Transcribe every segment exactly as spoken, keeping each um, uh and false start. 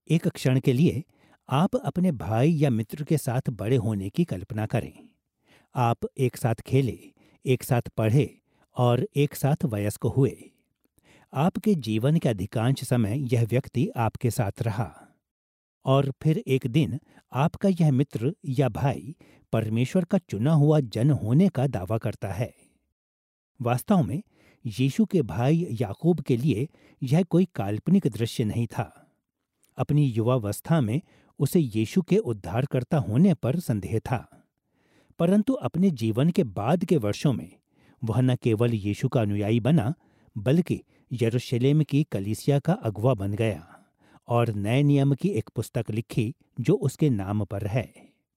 एक क्षण के लिए आप अपने भाई या मित्र के साथ बड़े होने की कल्पना करें। आप एक साथ खेले, एक साथ पढ़े और एक साथ वयस्क हुए। आपके जीवन के अधिकांश समय यह व्यक्ति आपके साथ रहा। और फिर एक दिन आपका यह मित्र या भाई परमेश्वर का चुना हुआ जन होने का दावा करता है। वास्तव में यीशु के भाई याकूब के लिए यह कोई काल्पनिक दृश्य नहीं था। अपनी युवावस्था में उसे यीशु के उद्धारकर्ता होने पर संदेह था, परंतु अपने जीवन के बाद के वर्षों में वह न केवल यीशु का अनुयायी बना, बल्कि यरूशलेम की कलीसिया का अगुवा बन गया और नए नियम की एक पुस्तक लिखी जो उसके नाम पर है।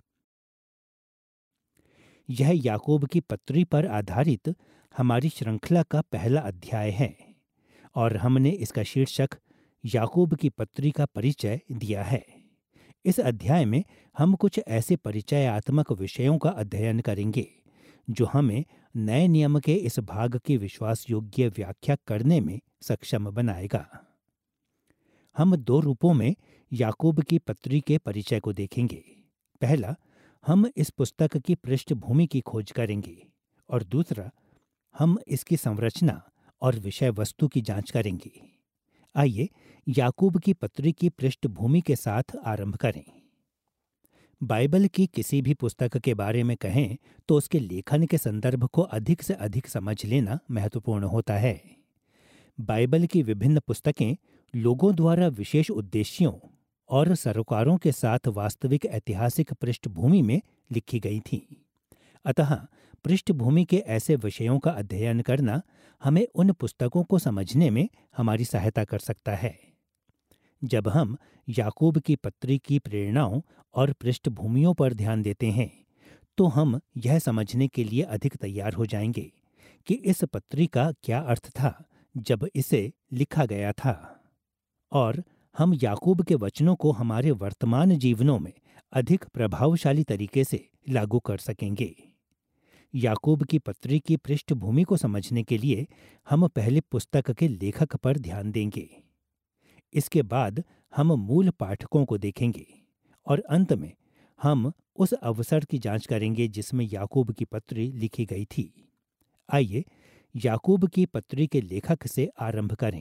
यह याकूब की पत्री पर आधारित हमारी श्रृंखला का पहला अध्याय है और हमने इसका शीर्षक याकूब की पत्री का परिचय दिया है। इस अध्याय में हम कुछ ऐसे परिचयात्मक विषयों का अध्ययन करेंगे जो हमें नए नियम के इस भाग की विश्वास योग्य व्याख्या करने में सक्षम बनाएगा। हम दो रूपों में याकूब की पत्री के परिचय को देखेंगे। पहला, हम इस पुस्तक की पृष्ठभूमि की खोज करेंगे और दूसरा, हम इसकी संरचना और विषय वस्तु की जांच करेंगे। आइए याकूब की पत्री की पृष्ठभूमि के साथ आरंभ करें। बाइबल की किसी भी पुस्तक के बारे में कहें तो उसके लेखन के संदर्भ को अधिक से अधिक समझ लेना महत्वपूर्ण होता है। बाइबल की विभिन्न पुस्तकें लोगों द्वारा विशेष उद्देश्यों और सरोकारों के साथ वास्तविक ऐतिहासिक पृष्ठभूमि में लिखी गई थीं। अतः पृष्ठभूमि के ऐसे विषयों का अध्ययन करना हमें उन पुस्तकों को समझने में हमारी सहायता कर सकता है। जब हम याकूब की पत्री की प्रेरणाओं और पृष्ठभूमियों पर ध्यान देते हैं तो हम यह समझने के लिए अधिक तैयार हो जाएंगे कि इस पत्री का क्या अर्थ था जब इसे लिखा गया था, और हम याकूब के वचनों को हमारे वर्तमान जीवनों में अधिक प्रभावशाली तरीके से लागू कर सकेंगे। याकूब की पत्री की पृष्ठभूमि को समझने के लिए हम पहले पुस्तक के लेखक पर ध्यान देंगे। इसके बाद हम मूल पाठकों को देखेंगे और अंत में हम उस अवसर की जांच करेंगे जिसमें याकूब की पत्री लिखी गई थी। आइए याकूब की पत्री के लेखक से आरंभ करें।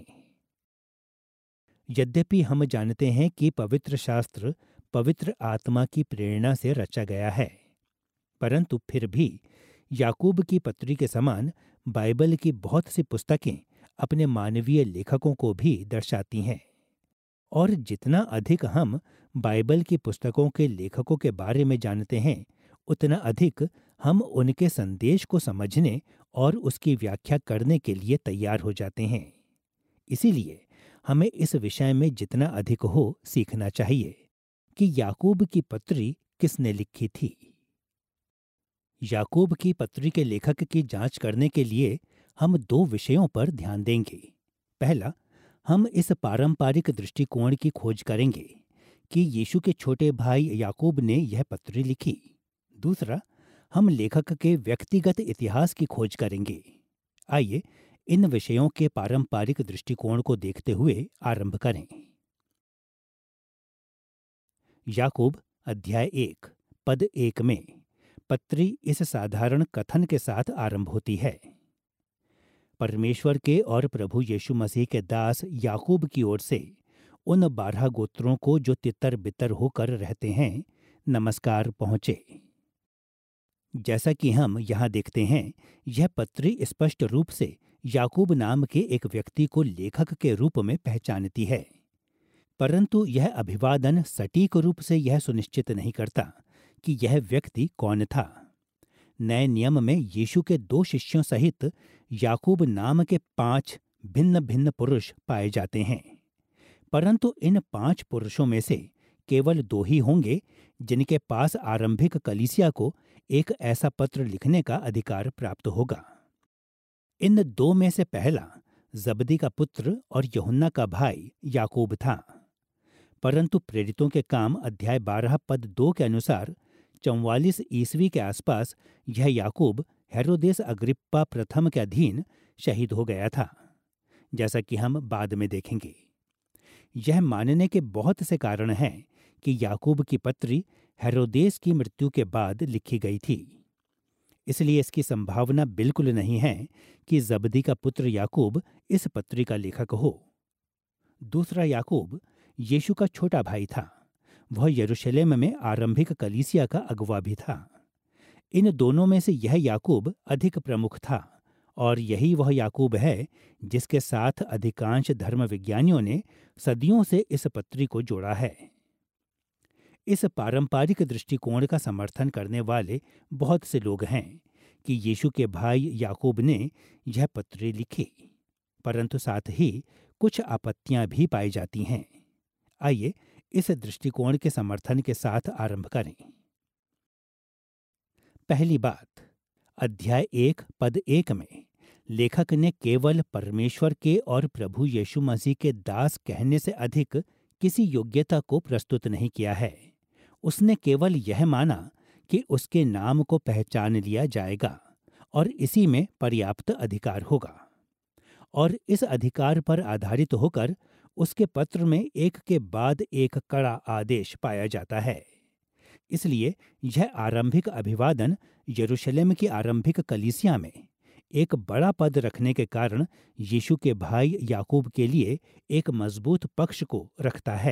यद्यपि हम जानते हैं कि पवित्र शास्त्र पवित्र आत्मा की प्रेरणा से रचा गया है, परंतु फिर भी याकूब की पत्री के समान बाइबल की बहुत सी पुस्तकें अपने मानवीय लेखकों को भी दर्शाती हैं। और जितना अधिक हम बाइबल की पुस्तकों के लेखकों के बारे में जानते हैं, उतना अधिक हम उनके संदेश को समझने और उसकी व्याख्या करने के लिए तैयार हो जाते हैं। इसीलिए हमें इस विषय में जितना अधिक हो सीखना चाहिए कि याकूब की पत्री किसने लिखी थी। याकूब की पत्री के लेखक की जांच करने के लिए हम दो विषयों पर ध्यान देंगे। पहला, हम इस पारंपरिक दृष्टिकोण की खोज करेंगे कि यीशु के छोटे भाई याकूब ने यह पत्री लिखी। दूसरा, हम लेखक के व्यक्तिगत इतिहास की खोज करेंगे। आइए इन विषयों के पारंपरिक दृष्टिकोण को देखते हुए आरंभ करें। याकूब अध्याय एक पद एक में पत्री इस साधारण कथन के साथ आरंभ होती है। परमेश्वर के और प्रभु यीशु मसीह के दास याकूब की ओर से उन बारह गोत्रों को जो तितर बितर होकर रहते हैं, नमस्कार पहुँचे। जैसा कि हम यहाँ देखते हैं, यह पत्री स्पष्ट रूप से याकूब नाम के एक व्यक्ति को लेखक के रूप में पहचानती है, परंतु यह अभिवादन सटीक रूप से यह सुनिश्चित नहीं करता कि यह व्यक्ति कौन था। नए नियम में यीशु के दो शिष्यों सहित याकूब नाम के पांच भिन्न भिन्न पुरुष पाए जाते हैं, परंतु इन पांच पुरुषों में से केवल दो ही होंगे जिनके पास आरंभिक कलीसिया को एक ऐसा पत्र लिखने का अधिकार प्राप्त होगा। इन दो में से पहला जबदी का पुत्र और यूहन्ना का भाई याकूब था, परंतु प्रेरितों के काम अध्याय बारह पद दो के अनुसार चौवालीस ईस्वी के आसपास यह याकूब हेरोदेस अग्रिप्पा प्रथम के अधीन शहीद हो गया था, जैसा कि हम बाद में देखेंगे। यह मानने के बहुत से कारण हैं कि याकूब की पत्री हेरोदेस की मृत्यु के बाद लिखी गई थी। इसलिए इसकी संभावना बिल्कुल नहीं है कि जबदी का पुत्र याकूब इस पत्री का लेखक हो। दूसरा याकूब यीशु का छोटा भाई था। वह यरूशलेम में आरंभिक कलीसिया का अगुवा भी था। इन दोनों में से यह याकूब अधिक प्रमुख था और यही वह याकूब है जिसके साथ अधिकांश धर्म विज्ञानियों ने सदियों से इस पत्री को जोड़ा है। इस पारंपरिक दृष्टिकोण का समर्थन करने वाले बहुत से लोग हैं कि यीशु के भाई याकूब ने यह पत्री लिखी, परंतु साथ ही कुछ आपत्तियां भी पाई जाती हैं। आइए इस दृष्टिकोण के समर्थन के साथ आरंभ करें। पहली बात, अध्याय एक पद एक में लेखक ने केवल परमेश्वर के और प्रभु यीशु मसीह के दास कहने से अधिक किसी योग्यता को प्रस्तुत नहीं किया है। उसने केवल यह माना कि उसके नाम को पहचान लिया जाएगा और इसी में पर्याप्त अधिकार होगा, और इस अधिकार पर आधारित होकर उसके पत्र में एक के बाद एक कड़ा आदेश पाया जाता है। इसलिए यह आरंभिक अभिवादन यरूशलेम की आरंभिक कलीसिया में एक बड़ा पद रखने के कारण यीशु के भाई याकूब के लिए एक मजबूत पक्ष को रखता है।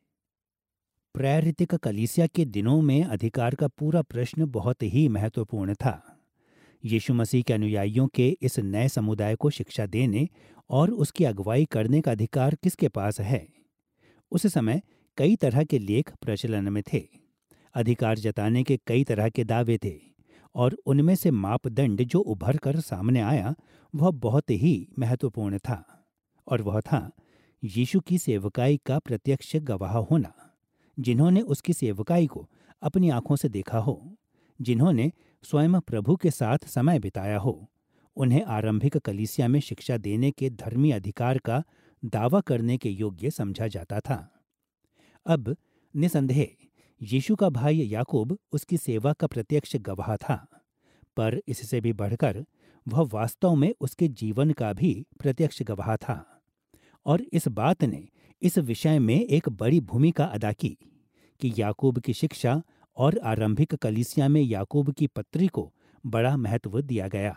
प्रायरितिक कलीसिया के दिनों में अधिकार का पूरा प्रश्न बहुत ही महत्वपूर्ण था। यीशु मसीह के अनुयायियों के इस नए समुदाय को शिक्षा देने और उसकी अगुवाई करने का अधिकार किसके पास है? उस समय कई तरह के लेख प्रचलन में थे। अधिकार जताने के कई तरह के दावे थे और उनमें से मापदंड जो उभर कर सामने आया वह बहुत ही महत्वपूर्ण था, और वह था यीशु की सेवकाई का प्रत्यक्ष गवाह होना। जिन्होंने उसकी सेवकाई को अपनी आंखों से देखा हो, जिन्होंने स्वयं प्रभु के साथ समय बिताया हो, उन्हें आरंभिक कलीसिया में शिक्षा देने के धर्मी अधिकार का दावा करने के योग्य समझा जाता था। अब निसंदेह यीशु का भाई याकूब उसकी सेवा का प्रत्यक्ष गवाह था, पर इससे भी बढ़कर वह वास्तव में उसके जीवन का भी प्रत्यक्ष गवाह था। और इस बात ने इस विषय में एक बड़ी भूमिका अदा की कि याकूब की शिक्षा और आरंभिक कलीसिया में याकूब की पत्री को बड़ा महत्व दिया गया।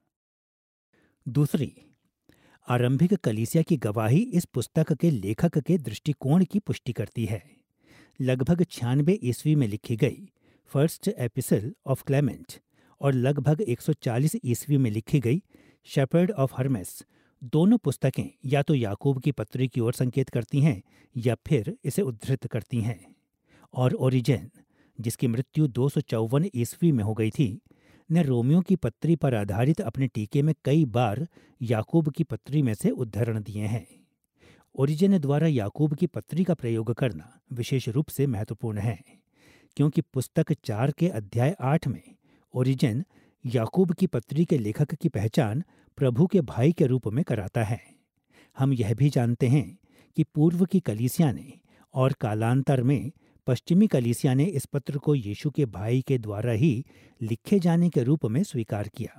दूसरी, आरंभिक कलीसिया की गवाही इस पुस्तक के लेखक के दृष्टिकोण की पुष्टि करती है। लगभग छियानवे ईस्वी में लिखी गई फर्स्ट एपिसल ऑफ क्लेमेंट और लगभग एक सौ चालीस ईस्वी में लिखी गई शेपर्ड ऑफ हर्मेस, दोनों पुस्तकें या तो याकूब की पत्री की ओर संकेत करती हैं या फिर इसे उद्धृत करती हैं। और ओरिजेन, जिसकी मृत्यु दो सौ चौवन ईस्वी में हो गई थी, ने रोमियो की पत्री पर आधारित अपने टीके में कई बार याकूब की पत्री में से उद्धरण दिए हैं। ओरिजेन द्वारा याकूब की पत्री का प्रयोग करना विशेष रूप से महत्वपूर्ण है, क्योंकि पुस्तक चार के अध्याय आठ में ओरिजेन याकूब की पत्री के लेखक की पहचान प्रभु के भाई के रूप में कराता है। हम यह भी जानते हैं कि पूर्व की कलीसिया ने और कालांतर में पश्चिमी कलीसिया ने इस पत्र को यीशु के भाई के द्वारा ही लिखे जाने के रूप में स्वीकार किया।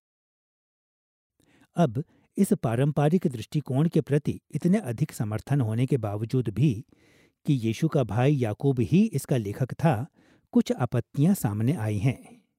अब इस पारंपरिक दृष्टिकोण के प्रति इतने अधिक समर्थन होने के बावजूद भी कि यीशु का भाई याकूब ही इसका लेखक था, कुछ आपत्तियां सामने आई हैं।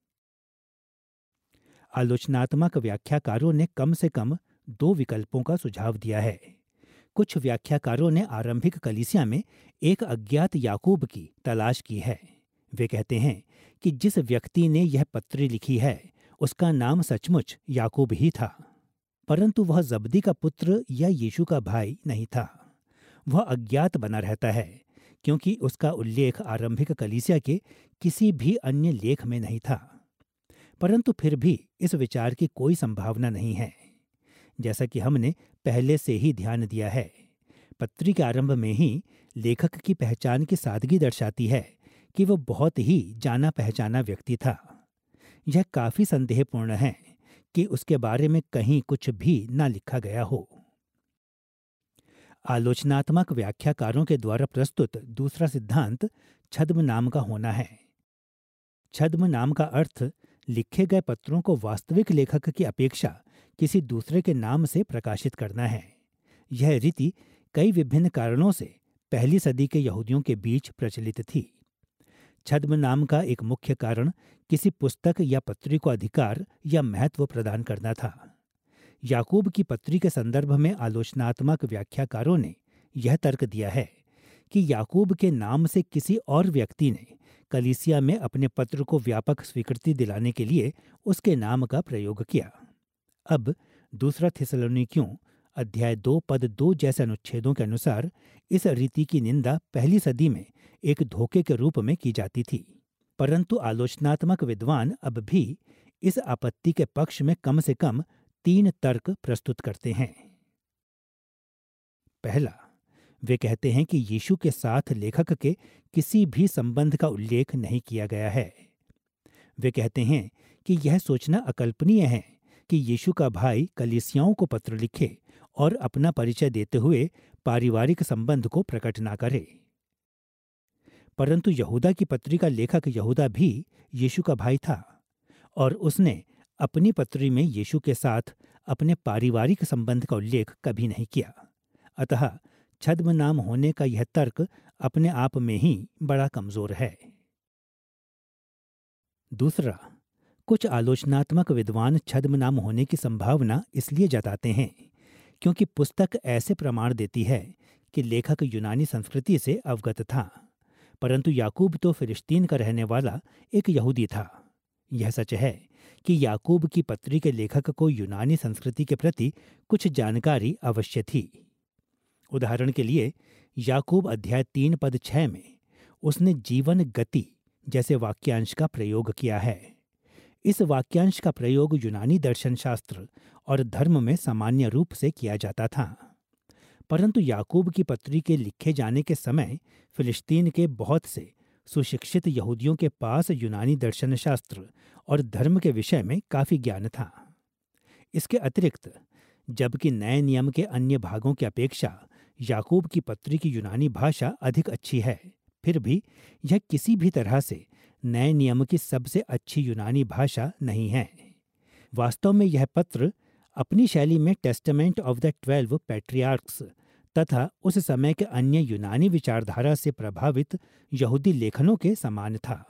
आलोचनात्मक व्याख्याकारों ने कम से कम दो विकल्पों का सुझाव दिया है। कुछ व्याख्याकारों ने आरंभिक कलीसिया में एक अज्ञात याकूब की तलाश की है। वे कहते हैं कि जिस व्यक्ति ने यह पत्री लिखी है उसका नाम सचमुच याकूब ही था, परंतु वह जबदी का पुत्र या यीशु का भाई नहीं था। वह अज्ञात बना रहता है क्योंकि उसका उल्लेख आरंभिक कलीसिया के किसी भी अन्य लेख में नहीं था। परंतु फिर भी इस विचार की कोई संभावना नहीं है। जैसा कि हमने पहले से ही ध्यान दिया है, पत्री के आरंभ में ही लेखक की पहचान की सादगी दर्शाती है कि वह बहुत ही जाना पहचाना व्यक्ति था। यह काफी संदेहपूर्ण है कि उसके बारे में कहीं कुछ भी ना लिखा गया हो। आलोचनात्मक व्याख्याकारों के द्वारा प्रस्तुत दूसरा सिद्धांत छद्म नाम का होना है। छद्म नाम का अर्थ लिखे गए पत्रों को वास्तविक लेखक की अपेक्षा किसी दूसरे के नाम से प्रकाशित करना है। यह रीति कई विभिन्न कारणों से पहली सदी के यहूदियों के बीच प्रचलित थी। छद्म नाम का एक मुख्य कारण किसी पुस्तक या पत्री को अधिकार या महत्व प्रदान करना था। याकूब की पत्री के संदर्भ में आलोचनात्मक व्याख्याकारों ने यह तर्क दिया है कि याकूब के नाम से किसी और व्यक्ति ने कलीसिया में अपने पत्र को व्यापक स्वीकृति दिलाने के लिए उसके नाम का प्रयोग किया। अब दूसरा थिस्सलुनीकियों अध्याय दो पद दो जैसे अनुच्छेदों के अनुसार इस रीति की निंदा पहली सदी में एक धोखे के रूप में की जाती थी, परंतु आलोचनात्मक विद्वान अब भी इस आपत्ति के पक्ष में कम से कम तीन तर्क प्रस्तुत करते हैं। पहला, वे कहते हैं कि यीशु के साथ लेखक के किसी भी संबंध का उल्लेख नहीं किया गया है। वे कहते हैं कि यह सोचना अकल्पनीय है कि यीशु का भाई कलीसियाओं को पत्र लिखे और अपना परिचय देते हुए पारिवारिक संबंध को प्रकट ना करे। परंतु यहूदा की पत्री का लेखक यहूदा भी यीशु का भाई था और उसने अपनी पत्री में यीशु के साथ अपने पारिवारिक संबंध का उल्लेख कभी नहीं किया। अतः छद्म नाम होने का यह तर्क अपने आप में ही बड़ा कमजोर है। दूसरा, कुछ आलोचनात्मक विद्वान छद्म नाम होने की संभावना इसलिए जताते हैं क्योंकि पुस्तक ऐसे प्रमाण देती है कि लेखक यूनानी संस्कृति से अवगत था, परंतु याकूब तो फिलिस्तीन का रहने वाला एक यहूदी था। यह सच है कि याकूब की पत्री के लेखक को यूनानी संस्कृति के प्रति कुछ जानकारी अवश्य थी। उदाहरण के लिए याकूब अध्याय तीन पद छह में उसने जीवन गति जैसे वाक्यांश का प्रयोग किया है। इस वाक्यांश का प्रयोग यूनानी दर्शन शास्त्र और धर्म में सामान्य रूप से किया जाता था, परंतु याकूब की पत्री के लिखे जाने के समय फिलिस्तीन के बहुत से सुशिक्षित यहूदियों के पास यूनानी दर्शन शास्त्र और धर्म के विषय में काफी ज्ञान था। इसके अतिरिक्त जबकि नए नियम के अन्य भागों की अपेक्षा याकूब की पत्री की यूनानी भाषा अधिक अच्छी है, फिर भी यह किसी भी तरह से नए नियम की सबसे अच्छी यूनानी भाषा नहीं है। वास्तव में यह पत्र अपनी शैली में testament of the twelve patriarchs तथा उस समय के अन्य यूनानी विचारधारा से प्रभावित यहूदी लेखनों के समान था।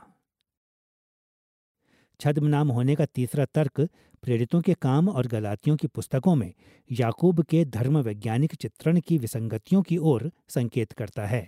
छद्म नाम होने का तीसरा तर्क प्रेरितों के काम और गलातियों की पुस्तकों में याकूब के धर्म वैज्ञानिक चित्रण की विसंगतियों की ओर संकेत करता है।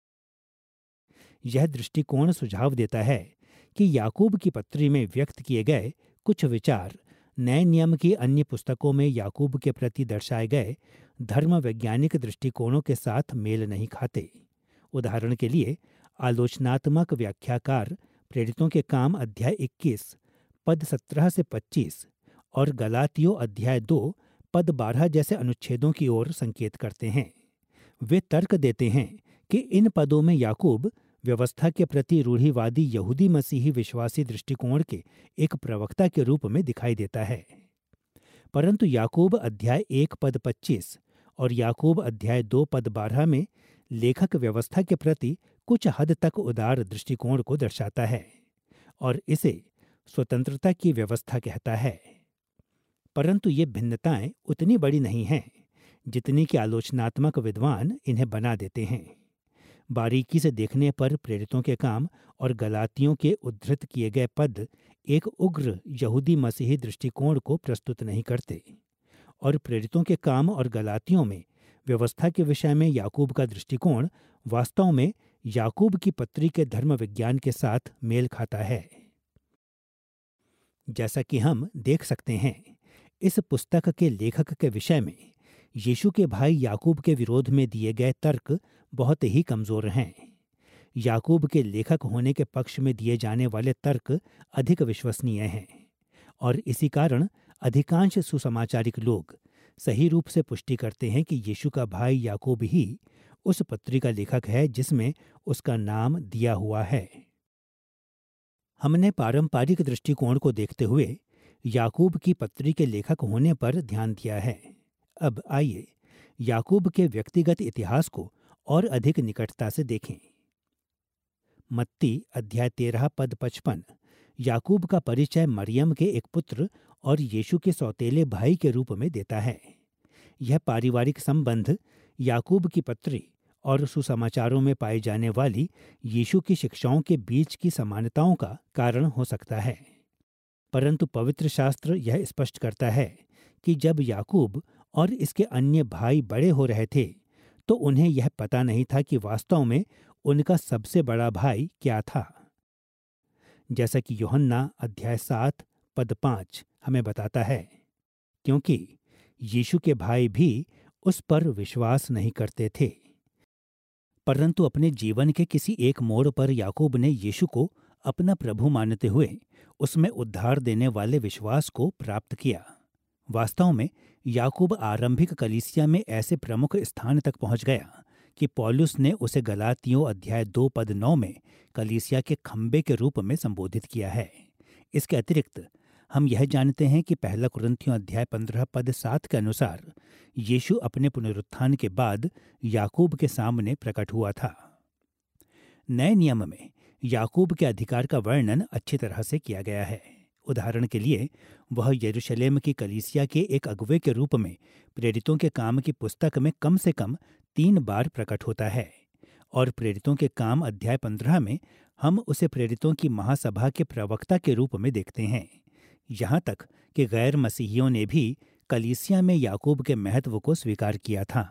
यह दृष्टिकोण सुझाव देता है कि याकूब की पत्री में व्यक्त किए गए कुछ विचार नए नियम की अन्य पुस्तकों में याकूब के प्रति दर्शाए गए धर्म वैज्ञानिक दृष्टिकोणों के साथ मेल नहीं खाते। उदाहरण के लिए आलोचनात्मक व्याख्याकार प्रेरितों के काम अध्याय इक्कीस पद सत्रह से पच्चीस और गलातियों अध्याय दो पद बारह जैसे अनुच्छेदों की ओर संकेत करते हैं। वे तर्क देते हैं कि इन पदों में याकूब व्यवस्था के प्रति रूढ़िवादी यहूदी मसीही विश्वासी दृष्टिकोण के एक प्रवक्ता के रूप में दिखाई देता है, परंतु याकूब अध्याय एक पद पच्चीस और याकूब अध्याय दो पद बारह में लेखक व्यवस्था के प्रति कुछ हद तक उदार दृष्टिकोण को दर्शाता है और इसे स्वतंत्रता की व्यवस्था कहता है। परंतु ये भिन्नताएं उतनी बड़ी नहीं हैं जितनी कि आलोचनात्मक विद्वान इन्हें बना देते हैं। बारीकी से देखने पर प्रेरितों के काम और गलातियों के उद्धृत किए गए पद एक उग्र यहूदी मसीही दृष्टिकोण को प्रस्तुत नहीं करते और प्रेरितों के काम और गलातियों में व्यवस्था के विषय में याकूब का दृष्टिकोण वास्तव में याकूब की पत्री के धर्म विज्ञान के साथ मेल खाता है। जैसा कि हम देख सकते हैं, इस पुस्तक के लेखक के विषय में यीशु के भाई याकूब के विरोध में दिए गए तर्क बहुत ही कमजोर हैं। याकूब के लेखक होने के पक्ष में दिए जाने वाले तर्क अधिक विश्वसनीय हैं और इसी कारण अधिकांश सुसमाचारिक लोग सही रूप से पुष्टि करते हैं कि यीशु का भाई याकूब ही उस पत्री का लेखक है जिसमें उसका नाम दिया हुआ है। हमने पारंपरिक दृष्टिकोण को देखते हुए याकूब की पत्री के लेखक होने पर ध्यान दिया है। अब आइए याकूब के व्यक्तिगत इतिहास को और अधिक निकटता से देखें। मत्ती अध्याय तेरह पद पचपन याकूब का परिचय मरियम के एक पुत्र और यीशु के सौतेले भाई के रूप में देता है। यह पारिवारिक संबंध याकूब की पत्री और सुसमाचारों में पाई जाने वाली यीशु की शिक्षाओं के बीच की समानताओं का कारण हो सकता है। परंतु पवित्र शास्त्र यह स्पष्ट करता है कि जब याकूब और इसके अन्य भाई बड़े हो रहे थे तो उन्हें यह पता नहीं था कि वास्तव में उनका सबसे बड़ा भाई क्या था। जैसा कि यूहन्ना अध्याय सात पद पांच हमें बताता है, क्योंकि यीशु के भाई भी उस पर विश्वास नहीं करते थे। परंतु अपने जीवन के किसी एक मोड़ पर याकूब ने यीशु को अपना प्रभु मानते हुए उसमें उद्धार देने वाले विश्वास को प्राप्त किया। वास्तव में याकूब आरंभिक कलीसिया में ऐसे प्रमुख स्थान तक पहुंच गया कि पौलुस ने उसे गलातियों अध्याय दो पद नौ में कलीसिया के खंबे के रूप में संबोधित किया है। इसके अतिरिक्त हम यह जानते हैं कि पहला कुरिन्थियों अध्याय पंद्रह पद सात के अनुसार यीशु अपने पुनरुत्थान के बाद याकूब के सामने प्रकट हुआ था। नए नियम में याकूब के अधिकार का वर्णन अच्छी तरह से किया गया है। उदाहरण के लिए वह यरूशलेम की कलीसिया के एक अगुवे के रूप में प्रेरितों के काम की पुस्तक में कम से कम तीन बार प्रकट होता है, और प्रेरितों के काम अध्याय पंद्रह में हम उसे प्रेरितों की महासभा के प्रवक्ता के रूप में देखते हैं। यहाँ तक कि गैर मसीहियों ने भी कलीसिया में याकूब के महत्व को स्वीकार किया था।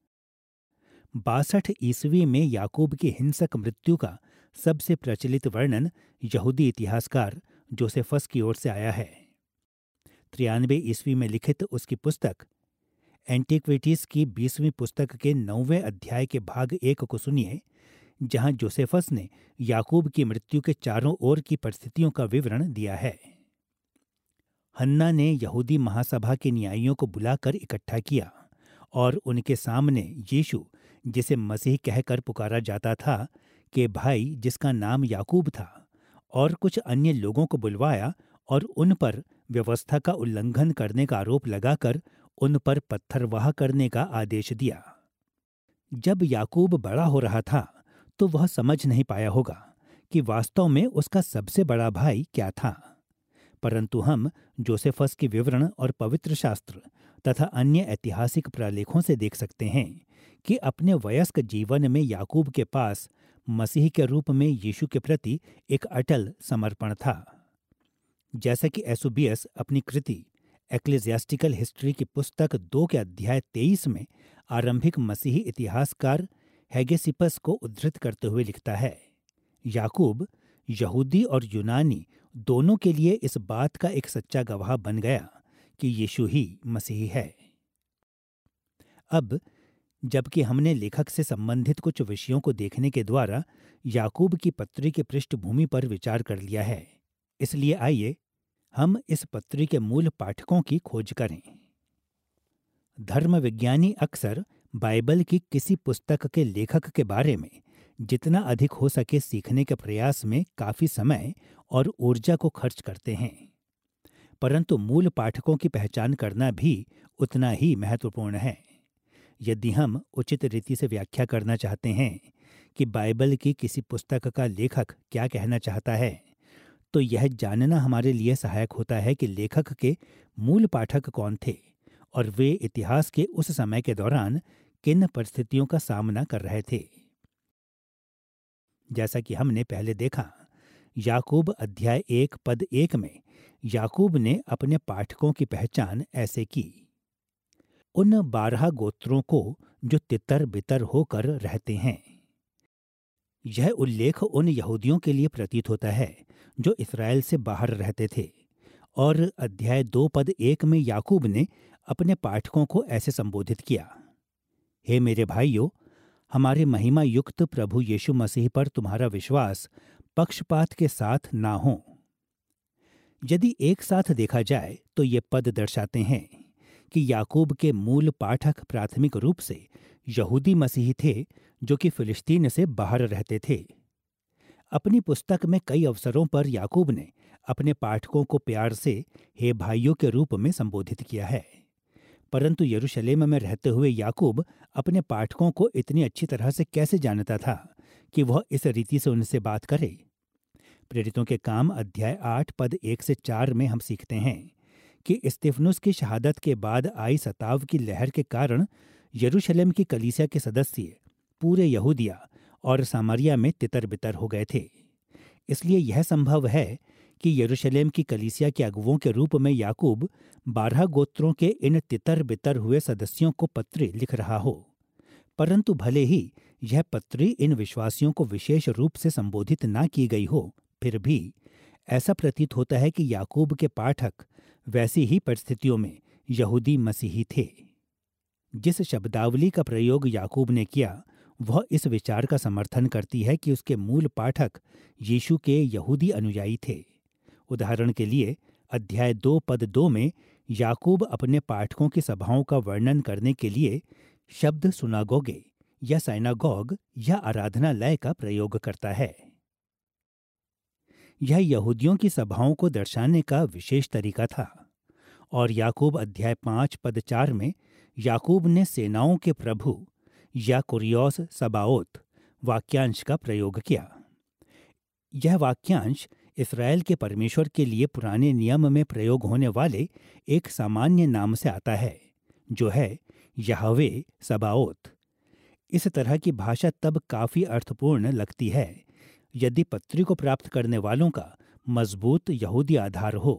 बासठ ईस्वी में याकूब की हिंसक मृत्यु का सबसे प्रचलित वर्णन यहूदी इतिहासकार जोसेफस की ओर से आया है। तिरानवे ईस्वी में लिखित उसकी पुस्तक एंटिक्विटीज की बीसवीं पुस्तक के नौवें अध्याय के भाग एक को सुनिए, जहां जोसेफस ने याकूब की मृत्यु के चारों ओर की परिस्थितियों का विवरण दिया है। हन्ना ने यहूदी महासभा के न्यायियों को बुलाकर इकट्ठा किया और उनके सामने यीशु, जिसे मसीह कहकर पुकारा जाता था, के भाई जिसका नाम याकूब था, और कुछ अन्य लोगों को बुलवाया और उन पर व्यवस्था का उल्लंघन करने का आरोप लगाकर उन पर पत्थरवाह करने का आदेश दिया। जब याकूब बड़ा हो रहा था तो वह समझ नहीं पाया होगा कि वास्तव में उसका सबसे बड़ा भाई क्या था। परंतु हम जोसेफस के विवरण और पवित्र शास्त्र तथा अन्य ऐतिहासिक प्रलेखों से देख सकते हैं कि अपने वयस्क जीवन में याकूब के पास मसीह के रूप में यीशु के प्रति एक अटल समर्पण था। जैसा कि एसुबियस अपनी कृति एक्लेसियास्टिकल हिस्ट्री की पुस्तक दो के अध्याय तेईस में आरंभिक मसीही इतिहासकार हेगेसिपस को उद्धृत करते हुए लिखता है, याकूब यहूदी और यूनानी दोनों के लिए इस बात का एक सच्चा गवाह बन गया कि यीशु ही मसीह है। अब जबकि हमने लेखक से संबंधित कुछ विषयों को देखने के द्वारा याकूब की पत्री की पृष्ठभूमि पर विचार कर लिया है, इसलिए आइए हम इस पत्री के मूल पाठकों की खोज करें। धर्मविज्ञानी अक्सर बाइबल की किसी पुस्तक के लेखक के बारे में जितना अधिक हो सके सीखने के प्रयास में काफी समय और ऊर्जा को खर्च करते हैं, परंतु मूल पाठकों की पहचान करना भी उतना ही महत्वपूर्ण है। यदि हम उचित रीति से व्याख्या करना चाहते हैं कि बाइबल की किसी पुस्तक का लेखक क्या कहना चाहता है, तो यह जानना हमारे लिए सहायक होता है कि लेखक के मूल पाठक कौन थे और वे इतिहास के उस समय के दौरान किन परिस्थितियों का सामना कर रहे थे। जैसा कि हमने पहले देखा, याकूब अध्याय एक पद एक में याकूब ने अपने पाठकों की पहचान ऐसे की, उन बारह गोत्रों को जो तितर बितर होकर रहते हैं। यह उल्लेख उन यहूदियों के लिए प्रतीत होता है जो इस्राएल से बाहर रहते थे, और अध्याय दो पद एक में याकूब ने अपने पाठकों को ऐसे संबोधित किया, हे मेरे भाइयों, हमारे महिमा युक्त प्रभु यीशु मसीह पर तुम्हारा विश्वास पक्षपात के साथ ना हो। यदि एक साथ देखा जाए तो ये पद दर्शाते हैं कि याकूब के मूल पाठक प्राथमिक रूप से यहूदी मसीही थे जो कि फिलिस्तीन से बाहर रहते थे। अपनी पुस्तक में कई अवसरों पर याकूब ने अपने पाठकों को प्यार से हे भाइयों के रूप में संबोधित किया है, परंतु यरूशलेम में रहते हुए याकूब अपने पाठकों को इतनी अच्छी तरह से कैसे जानता था कि वह इस रीति से उनसे बात करे। प्रेरितों के काम अध्याय आठ पद एक से चार में हम सीखते हैं कि स्तिफनुस की शहादत के बाद आई सताव की लहर के कारण यरूशलेम की कलीसिया के सदस्य पूरे यहूदिया और सामरिया में तितर बितर हो गए थे। इसलिए यह संभव है कि यरूशलेम की कलीसिया के अगुवों के रूप में याकूब बारह गोत्रों के इन तितर बितर हुए सदस्यों को पत्र लिख रहा हो। परंतु भले ही यह पत्री इन विश्वासियों को विशेष रूप से संबोधित ना की गई हो, फिर भी ऐसा प्रतीत होता है कि याकूब के पाठक वैसी ही परिस्थितियों में यहूदी मसीही थे। जिस शब्दावली का प्रयोग याकूब ने किया वह इस विचार का समर्थन करती है कि उसके मूल पाठक यीशु के यहूदी अनुयायी थे। उदाहरण के लिए अध्याय दो पद दो में याकूब अपने पाठकों की सभाओं का वर्णन करने के लिए शब्द सुनागोगे या साइनागोग या आराधनालय का प्रयोग करता है। यह यहूदियों की सभाओं को दर्शाने का विशेष तरीका था। और याकूब अध्याय पाँच पद चार में याकूब ने सेनाओं के प्रभु या कुरियोस सबाओत वाक्यांश का प्रयोग किया। यह वाक्यांश इस्राएल के परमेश्वर के लिए पुराने नियम में प्रयोग होने वाले एक सामान्य नाम से आता है, जो है यहवे सबाओत। इस तरह की भाषा तब काफी अर्थपूर्ण लगती है यदि पत्री को प्राप्त करने वालों का मजबूत यहूदी आधार हो।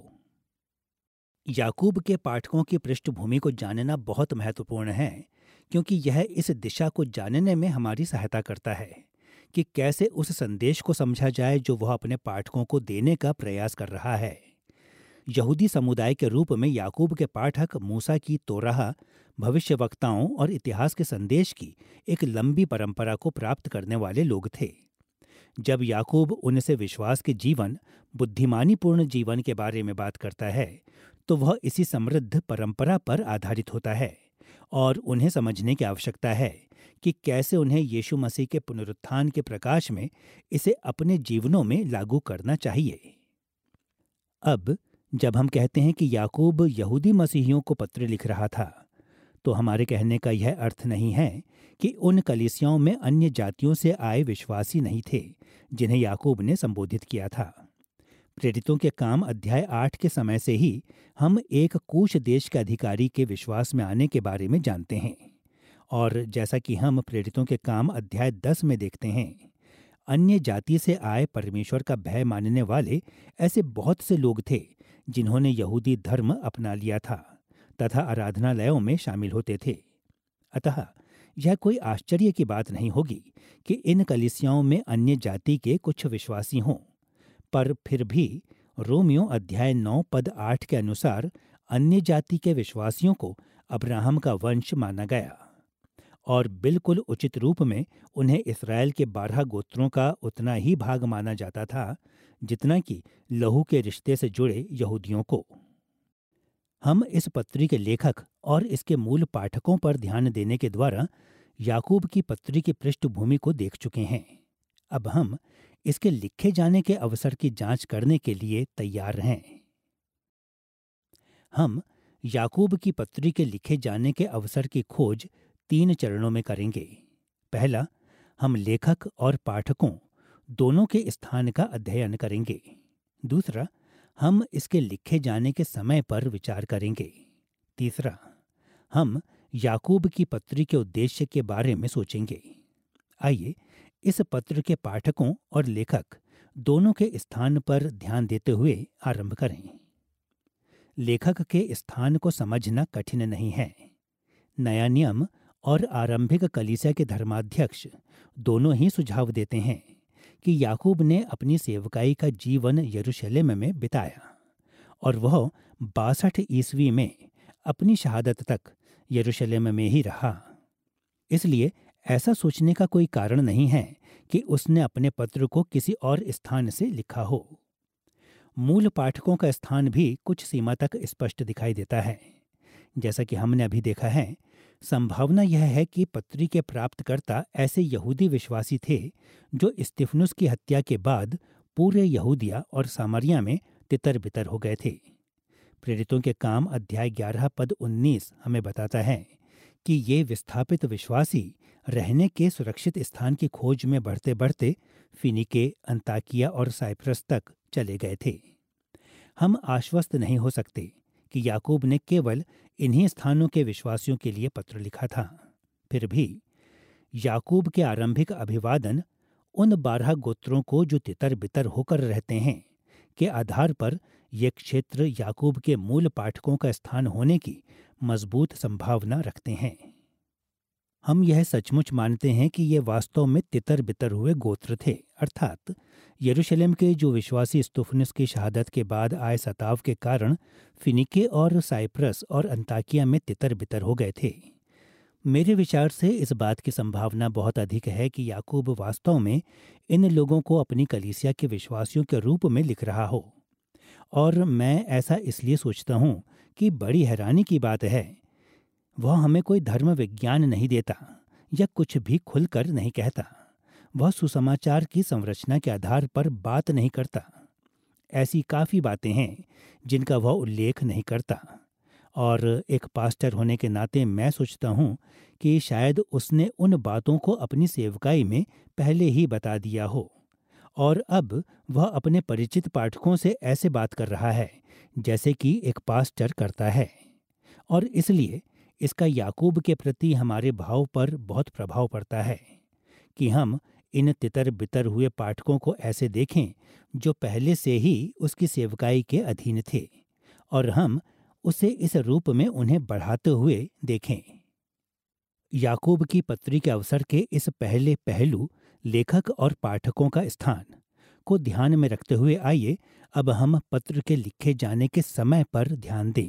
याकूब के पाठकों की पृष्ठभूमि को जानना बहुत महत्वपूर्ण है, क्योंकि यह इस दिशा को जानने में हमारी सहायता करता है कि कैसे उस संदेश को समझा जाए जो वह अपने पाठकों को देने का प्रयास कर रहा है। यहूदी समुदाय के रूप में याकूब के पाठक मूसा की तोराह, भविष्यवक्ताओं और इतिहास के संदेश की एक लंबी परंपरा को प्राप्त करने वाले लोग थे। जब याकूब उनसे विश्वास के जीवन, बुद्धिमानीपूर्ण जीवन के बारे में बात करता है, तो वह इसी समृद्ध परंपरा पर आधारित होता है और उन्हें समझने की आवश्यकता है कि कैसे उन्हें यीशु मसीह के पुनरुत्थान के प्रकाश में इसे अपने जीवनों में लागू करना चाहिए। अब जब हम कहते हैं कि याकूब यहूदी मसीहियों को पत्र लिख रहा था, तो हमारे कहने का यह अर्थ नहीं है कि उन कलीसियाओं में अन्य जातियों से आए विश्वासी नहीं थे जिन्हें याकूब ने संबोधित किया था। प्रेरितों के काम अध्याय आठ के समय से ही हम एक कूश देश के अधिकारी के विश्वास में आने के बारे में जानते हैं, और जैसा कि हम प्रेरितों के काम अध्याय दस में देखते हैं, अन्य जाति से आए परमेश्वर का भय मानने वाले ऐसे बहुत से लोग थे जिन्होंने यहूदी धर्म अपना लिया था तथा आराधनालयों में शामिल होते थे। अतः यह कोई आश्चर्य की बात नहीं होगी कि इन कलीसियाओं में अन्य जाति के कुछ विश्वासी हों, पर फिर भी रोमियो अध्याय नौ पद आठ के अनुसार अन्य जाति के विश्वासियों को अब्राहम का वंश माना गया और बिल्कुल उचित रूप में उन्हें इस्राएल के बारह गोत्रों का उतना ही भाग माना जाता था जितना कि लहू के रिश्ते से जुड़े यहूदियों को। हम इस पत्री के लेखक और इसके मूल पाठकों पर ध्यान देने के द्वारा याकूब की पत्री की पृष्ठभूमि को देख चुके हैं। अब हम इसके लिखे जाने के अवसर की जांच करने के लिए तैयार हैं। हम याकूब की पत्री के लिखे जाने के अवसर की खोज तीन चरणों में करेंगे। पहला, हम लेखक और पाठकों दोनों के स्थान का अध्ययन करेंगे। दूसरा, हम इसके लिखे जाने के समय पर विचार करेंगे। तीसरा, हम याकूब की पत्री के उद्देश्य के बारे में सोचेंगे। आइए इस पत्र के पाठकों और लेखक दोनों के स्थान पर ध्यान देते हुए आरंभ करें। लेखक के स्थान को समझना कठिन नहीं है। नया नियम और आरंभिक कलीसिया के धर्माध्यक्ष दोनों ही सुझाव देते हैं कि याकूब ने अपनी सेवकाई का जीवन यरूशलेम में बिताया और वह बासठ ईस्वी में अपनी शहादत तक यरूशलेम में ही रहा। इसलिए ऐसा सोचने का कोई कारण नहीं है कि उसने अपने पत्र को किसी और स्थान से लिखा हो। मूल पाठकों का स्थान भी कुछ सीमा तक स्पष्ट दिखाई देता है। जैसा कि हमने अभी देखा है, संभावना यह है कि पत्री के प्राप्तकर्ता ऐसे यहूदी विश्वासी थे जो स्तिफनुस की हत्या के बाद पूरे यहूदिया और सामरिया में तितर बितर हो गए थे। प्रेरितों के काम अध्याय ग्यारह पद उन्नीस हमें बताता है कि ये विस्थापित विश्वासी रहने के सुरक्षित स्थान की खोज में बढ़ते बढ़ते फिनिके, अंताकिया और साइप्रस तक चले गए थे। हम आश्वस्त नहीं हो सकते कि याकूब ने केवल इन्हीं स्थानों के विश्वासियों के लिए पत्र लिखा था। फिर भी याकूब के आरंभिक अभिवादन उन बारह गोत्रों को जो तितर बितर होकर रहते हैं के आधार पर ये क्षेत्र याकूब के मूल पाठकों का स्थान होने की मजबूत संभावना रखते हैं। हम यह सचमुच मानते हैं कि ये वास्तव में तितर बितर हुए गोत्र थे, अर्थात यरूशलेम के जो विश्वासी स्तुफनुस की शहादत के बाद आए सताव के कारण फिनिके और साइप्रस और अंताकिया में तितर बितर हो गए थे। मेरे विचार से इस बात की संभावना बहुत अधिक है कि याकूब वास्तव में इन लोगों को अपनी कलीसिया के विश्वासियों के रूप में लिख रहा हो, और मैं ऐसा इसलिए सोचता हूँ कि बड़ी हैरानी की बात है, वह हमें कोई धर्म विज्ञान नहीं देता या कुछ भी खुलकर नहीं कहता। वह सुसमाचार की संरचना के आधार पर बात नहीं करता। ऐसी काफ़ी बातें हैं जिनका वह उल्लेख नहीं करता, और एक पास्टर होने के नाते मैं सोचता हूँ कि शायद उसने उन बातों को अपनी सेवकाई में पहले ही बता दिया हो, और अब वह अपने परिचित पाठकों से ऐसे बात कर रहा है जैसे कि एक पास्टर करता है, और इसलिए इसका याकूब के प्रति हमारे भाव पर बहुत प्रभाव पड़ता है कि हम इन तितर बितर हुए पाठकों को ऐसे देखें जो पहले से ही उसकी सेवकाई के अधीन थे, और हम उसे इस रूप में उन्हें बढ़ाते हुए देखें। याकूब की पत्री के अवसर के इस पहले पहलू, लेखक और पाठकों का स्थान, को ध्यान में रखते हुए आइए अब हम पत्र के लिखे जाने के समय पर ध्यान दें।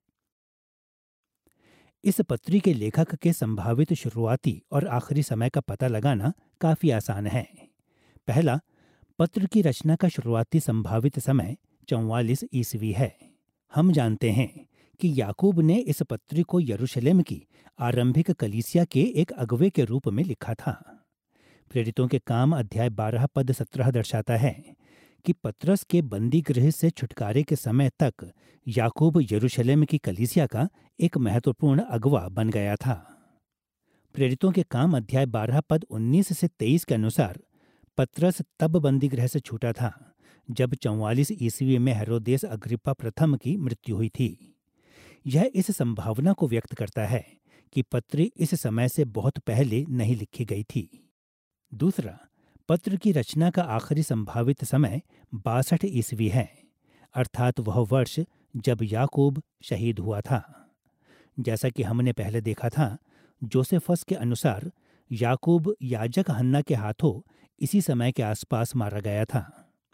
इस पत्री के लेखक के संभावित शुरुआती और आखिरी समय का पता लगाना काफ़ी आसान है। पहला, पत्र की रचना का शुरुआती संभावित समय चौवालीस ईस्वी है। हम जानते हैं कि याकूब ने इस पत्री को यरूशलेम की आरंभिक कलीसिया के एक अगुवे के रूप में लिखा था। प्रेरितों के काम अध्याय बारह पद सत्रह दर्शाता है कि पत्रस के बंदी गृह से छुटकारे के समय तक याकूब यरूशलेम की कलीसिया का एक महत्वपूर्ण अगवा बन गया था। प्रेरितों के काम अध्याय बारह पद उन्नीस से तेईस के अनुसार पत्रस तब बंदी गृह से छूटा था जब चौवालीस ईस्वी में हेरोदेस अग्रिप्पा प्रथम की मृत्यु हुई थी। यह इस संभावना को व्यक्त करता है कि पत्री इस समय से बहुत पहले नहीं लिखी गई थी। दूसरा, पत्र की रचना का आखिरी संभावित समय बासठ ईस्वी है, अर्थात वह वर्ष जब याकूब शहीद हुआ था। जैसा कि हमने पहले देखा था, जोसेफस के अनुसार याकूब याजक हन्ना के हाथों इसी समय के आसपास मारा गया था।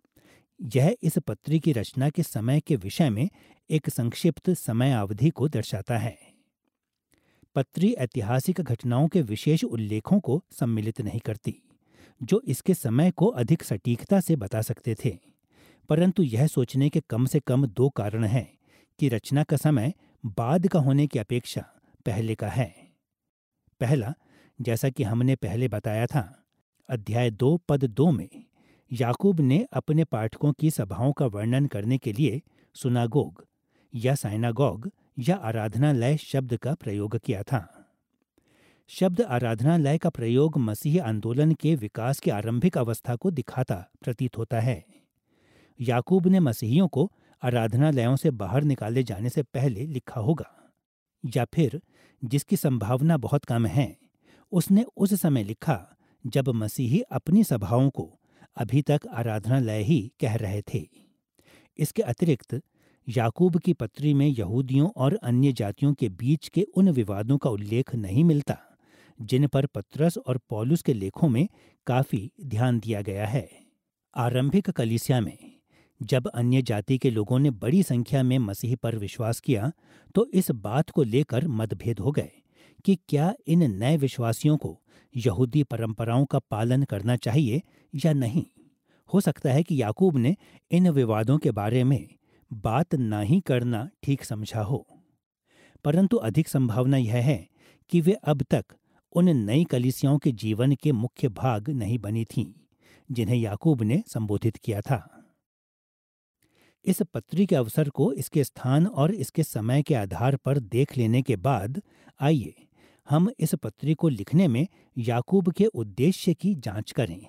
यह इस पत्री की रचना के समय के विषय में एक संक्षिप्त समय अवधि को दर्शाता है। पत्री ऐतिहासिक घटनाओं के विशेष उल्लेखों को सम्मिलित नहीं करती जो इसके समय को अधिक सटीकता से बता सकते थे, परंतु यह सोचने के कम से कम दो कारण हैं कि रचना का समय बाद का होने की अपेक्षा पहले का है। पहला, जैसा कि हमने पहले बताया था, अध्याय दो पद दो में याकूब ने अपने पाठकों की सभाओं का वर्णन करने के लिए सुनागोग या साइनागोग या आराधनालय शब्द का प्रयोग किया था। शब्द आराधनालय का प्रयोग मसीही आंदोलन के विकास की आरंभिक अवस्था को दिखाता प्रतीत होता है। याकूब ने मसीहियों को आराधनालयों से बाहर निकाले जाने से पहले लिखा होगा, या फिर जिसकी संभावना बहुत कम है, उसने उस समय लिखा जब मसीही अपनी सभाओं को अभी तक आराधनालय ही कह रहे थे। इसके अतिरिक्त याकूब की पत्री में यहूदियों और अन्य जातियों के बीच के उन विवादों का उल्लेख नहीं मिलता जिन पर पतरस और पौलुस के लेखों में काफी ध्यान दिया गया है। आरंभिक कलीसिया में जब अन्य जाति के लोगों ने बड़ी संख्या में मसीह पर विश्वास किया तो इस बात को लेकर मतभेद हो गए कि क्या इन नए विश्वासियों को यहूदी परंपराओं का पालन करना चाहिए या नहीं। हो सकता है कि याकूब ने इन विवादों के बारे में बात ना ही करना ठीक समझा हो, परंतु अधिक संभावना यह है कि वे अब तक उन नई कलीसियाओं के जीवन के मुख्य भाग नहीं बनी थीं जिन्हें याकूब ने संबोधित किया था। इस पत्री के अवसर को इसके स्थान और इसके समय के आधार पर देख लेने के बाद आइए हम इस पत्री को लिखने में याकूब के उद्देश्य की जांच करें।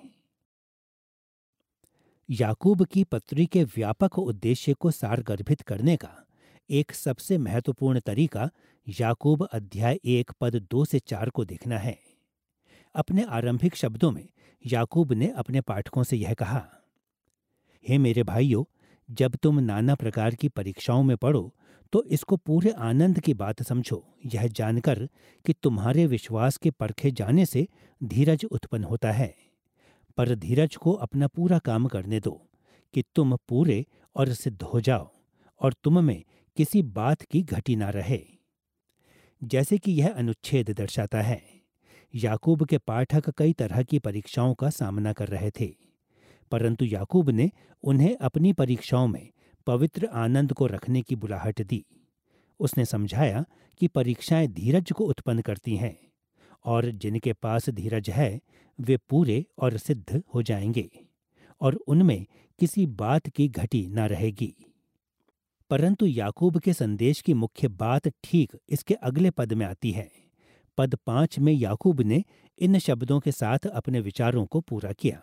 याकूब की पत्री के व्यापक उद्देश्य को सारगर्भित करने का एक सबसे महत्वपूर्ण तरीका याकूब अध्याय एक पद दो से चार को देखना है। अपने आरंभिक शब्दों में याकूब ने अपने पाठकों से यह कहा, हे मेरे भाइयों, जब तुम नाना प्रकार की परीक्षाओं में पड़ो तो इसको पूरे आनंद की बात समझो, यह जानकर कि तुम्हारे विश्वास के परखे जाने से धीरज उत्पन्न होता है। पर धीरज को अपना पूरा काम करने दो कि तुम पूरे और सिद्ध हो जाओ और तुम में किसी बात की घटी ना रहे। जैसे कि यह अनुच्छेद दर्शाता है, याकूब के पाठक कई तरह की परीक्षाओं का सामना कर रहे थे, परंतु याकूब ने उन्हें अपनी परीक्षाओं में पवित्र आनंद को रखने की बुलाहट दी। उसने समझाया कि परीक्षाएं धीरज को उत्पन्न करती हैं और जिनके पास धीरज है वे पूरे और सिद्ध हो जाएंगे और उनमें किसी बात की घटी न रहेगी। परंतु याकूब के संदेश की मुख्य बात ठीक इसके अगले पद में आती है। पद पांच में याकूब ने इन शब्दों के साथ अपने विचारों को पूरा किया,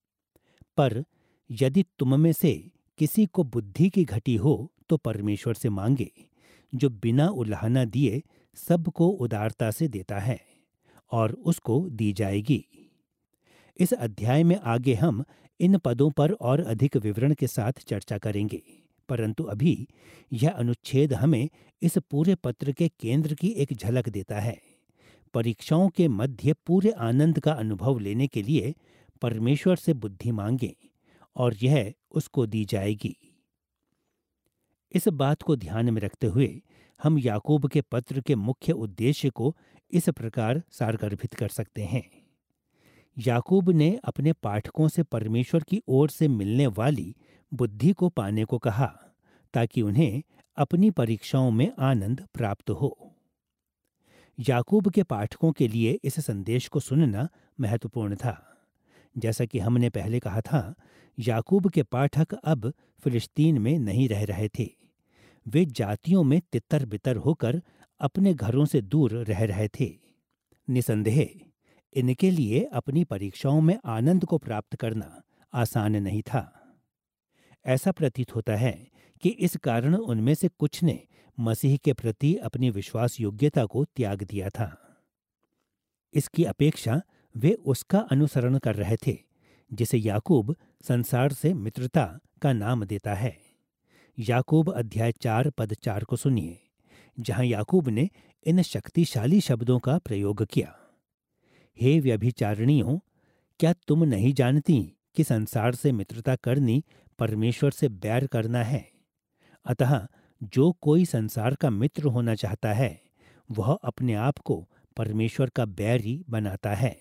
पर यदि तुम में से किसी को बुद्धि की घटी हो तो परमेश्वर से मांगे, जो बिना उलाहना दिए सबको उदारता से देता है और उसको दी जाएगी। इस अध्याय में आगे हम इन पदों पर और अधिक विवरण के साथ चर्चा करेंगे, परंतु अभी यह अनुच्छेद हमें इस पूरे पत्र के केंद्र की एक झलक देता है। परीक्षाओं के मध्य पूरे आनंद का अनुभव लेने के लिए परमेश्वर से बुद्धि मांगें और यह उसको दी जाएगी। इस बात को ध्यान में रखते हुए हम याकूब के पत्र के मुख्य उद्देश्य को इस प्रकार सारगर्भित कर सकते हैं। याकूब ने अपने पाठकों से परमेश्वर की ओर से मिलने वाली बुद्धि को पाने को कहा, ताकि उन्हें अपनी परीक्षाओं में आनंद प्राप्त हो। याकूब के पाठकों के लिए इस संदेश को सुनना महत्वपूर्ण था। जैसा कि हमने पहले कहा था, याकूब के पाठक अब फिलिस्तीन में नहीं रह रहे थे। वे जातियों में तितर बितर होकर अपने घरों से दूर रह रहे थे। निसंदेह इनके लिए अपनी परीक्षाओं में आनंद को प्राप्त करना आसान नहीं था। ऐसा प्रतीत होता है कि इस कारण उनमें से कुछ ने मसीह के प्रति अपनी विश्वास योग्यता को त्याग दिया था। इसकी अपेक्षा वे उसका अनुसरण कर रहे थे, जिसे याकूब संसार से मित्रता का नाम देता है। याकूब अध्याय चार पद चार को सुनिए, जहां याकूब ने इन शक्तिशाली शब्दों का प्रयोग किया। हे व्यभिचारिणियों, क्या तुम नहीं जानती कि संसार से मित्रता करनी परमेश्वर से बैर करना है? अतः जो कोई संसार का मित्र होना चाहता है वह अपने आप को परमेश्वर का बैरी बनाता है।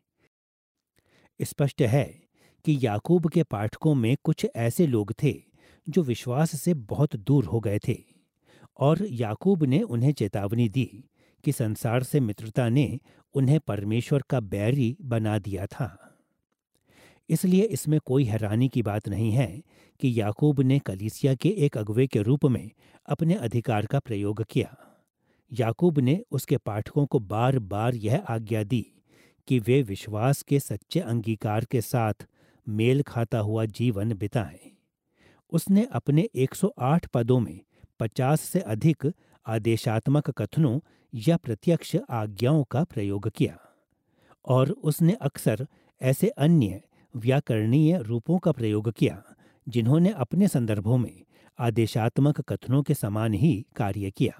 स्पष्ट है कि याकूब के पाठकों में कुछ ऐसे लोग थे जो विश्वास से बहुत दूर हो गए थे, और याकूब ने उन्हें चेतावनी दी कि संसार से मित्रता ने उन्हें परमेश्वर का बैरी बना दिया था। इसलिए इसमें कोई हैरानी की बात नहीं है कि याकूब ने कलीसिया के एक अगुवे के रूप में अपने अधिकार का प्रयोग किया। याकूब ने उसके पाठकों को बार बार यह आज्ञा दी कि वे विश्वास के सच्चे अंगीकार के साथ मेल खाता हुआ जीवन बिताएं। उसने अपने एक सौ आठ पदों में पचास से अधिक आदेशात्मक कथनों या प्रत्यक्ष आज्ञाओं का प्रयोग किया, और उसने अक्सर ऐसे अन्य व्याकरणीय रूपों का प्रयोग किया जिन्होंने अपने संदर्भों में आदेशात्मक कथनों के समान ही कार्य किया।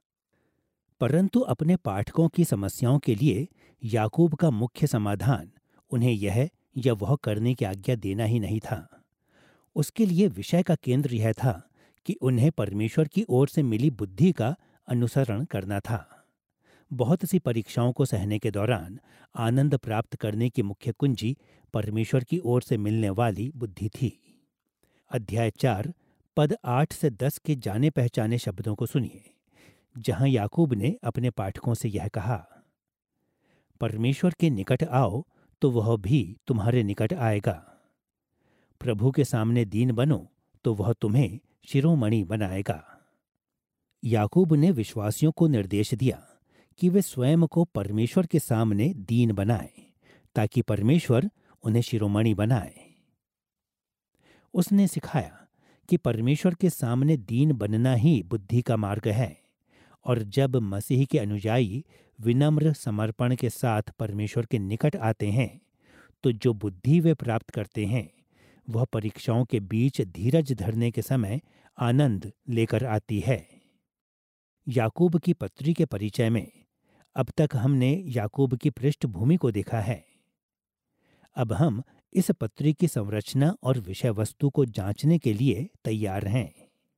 परंतु अपने पाठकों की समस्याओं के लिए याकूब का मुख्य समाधान उन्हें यह या वह करने की आज्ञा देना ही नहीं था। उसके लिए विषय का केंद्र यह था कि उन्हें परमेश्वर की ओर से मिली बुद्धि का अनुसरण करना था। बहुत सी परीक्षाओं को सहने के दौरान आनंद प्राप्त करने की मुख्य कुंजी परमेश्वर की ओर से मिलने वाली बुद्धि थी। अध्याय चार पद आठ से दस के जाने पहचाने शब्दों को सुनिए, जहां याकूब ने अपने पाठकों से यह कहा, परमेश्वर के निकट आओ तो वह भी तुम्हारे निकट आएगा। प्रभु के सामने दीन बनो तो वह तुम्हें शिरोमणि बनाएगा। याकूब ने विश्वासियों को निर्देश दिया कि वे स्वयं को परमेश्वर के सामने दीन बनाएं, ताकि परमेश्वर उन्हें शिरोमणि बनाए। उसने सिखाया कि परमेश्वर के सामने दीन बनना ही बुद्धि का मार्ग है, और जब मसीह के अनुयायी विनम्र समर्पण के साथ परमेश्वर के निकट आते हैं तो जो बुद्धि वे प्राप्त करते हैं वह परीक्षाओं के बीच धीरज धरने के समय आनंद लेकर आती है। याकूब की पत्री के परिचय में अब तक हमने याकूब की पृष्ठभूमि को देखा है। अब हम इस पत्री की संरचना और विषय वस्तु को जांचने के लिए तैयार हैं।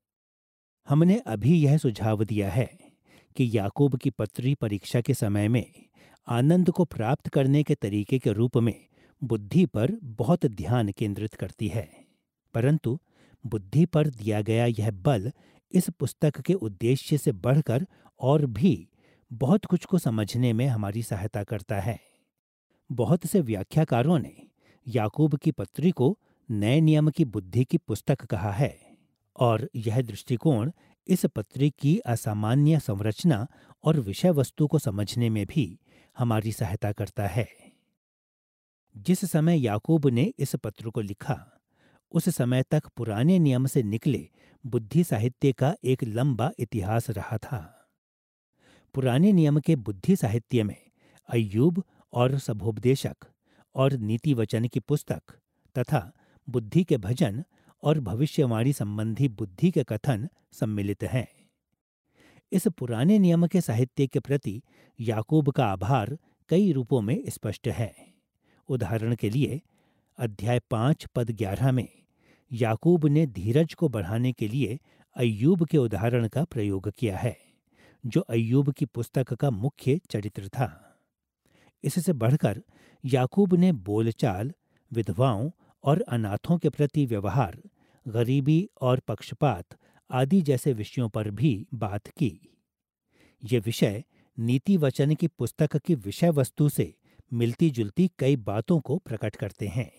हमने अभी यह सुझाव दिया है कि याकूब की पत्री परीक्षा के समय में आनंद को प्राप्त करने के तरीके के रूप में बुद्धि पर बहुत ध्यान केंद्रित करती है, परंतु बुद्धि पर दिया गया यह बल इस पुस्तक के उद्देश्य से बढ़कर और भी बहुत कुछ को समझने में हमारी सहायता करता है। बहुत से व्याख्याकारों ने याकूब की पत्री को नए नियम की बुद्धि की पुस्तक कहा है, और यह दृष्टिकोण इस पत्री की असामान्य संरचना और विषय वस्तु को समझने में भी हमारी सहायता करता है। जिस समय याकूब ने इस पत्र को लिखा उस समय तक पुराने नियम से निकले बुद्धि साहित्य का एक लंबा इतिहास रहा था। पुराने नियम के बुद्धि साहित्य में अय्यूब और सभोपदेशक और नीति वचन की पुस्तक तथा बुद्धि के भजन और भविष्यवाणी संबंधी बुद्धि के कथन सम्मिलित हैं। इस पुराने नियम के साहित्य के प्रति याकूब का आभार कई रूपों में स्पष्ट है। उदाहरण के लिए अध्याय पाँच पद ग्यारह में याकूब ने धीरज को बढ़ाने के लिए अय्यूब के उदाहरण का प्रयोग किया है, जो अय्यूब की पुस्तक का मुख्य चरित्र था। इससे बढ़कर याकूब ने बोलचाल, विधवाओं और अनाथों के प्रति व्यवहार, गरीबी और पक्षपात आदि जैसे विषयों पर भी बात की। ये विषय नीति वचन की पुस्तक की विषय वस्तु से मिलती जुलती कई बातों को प्रकट करते हैं।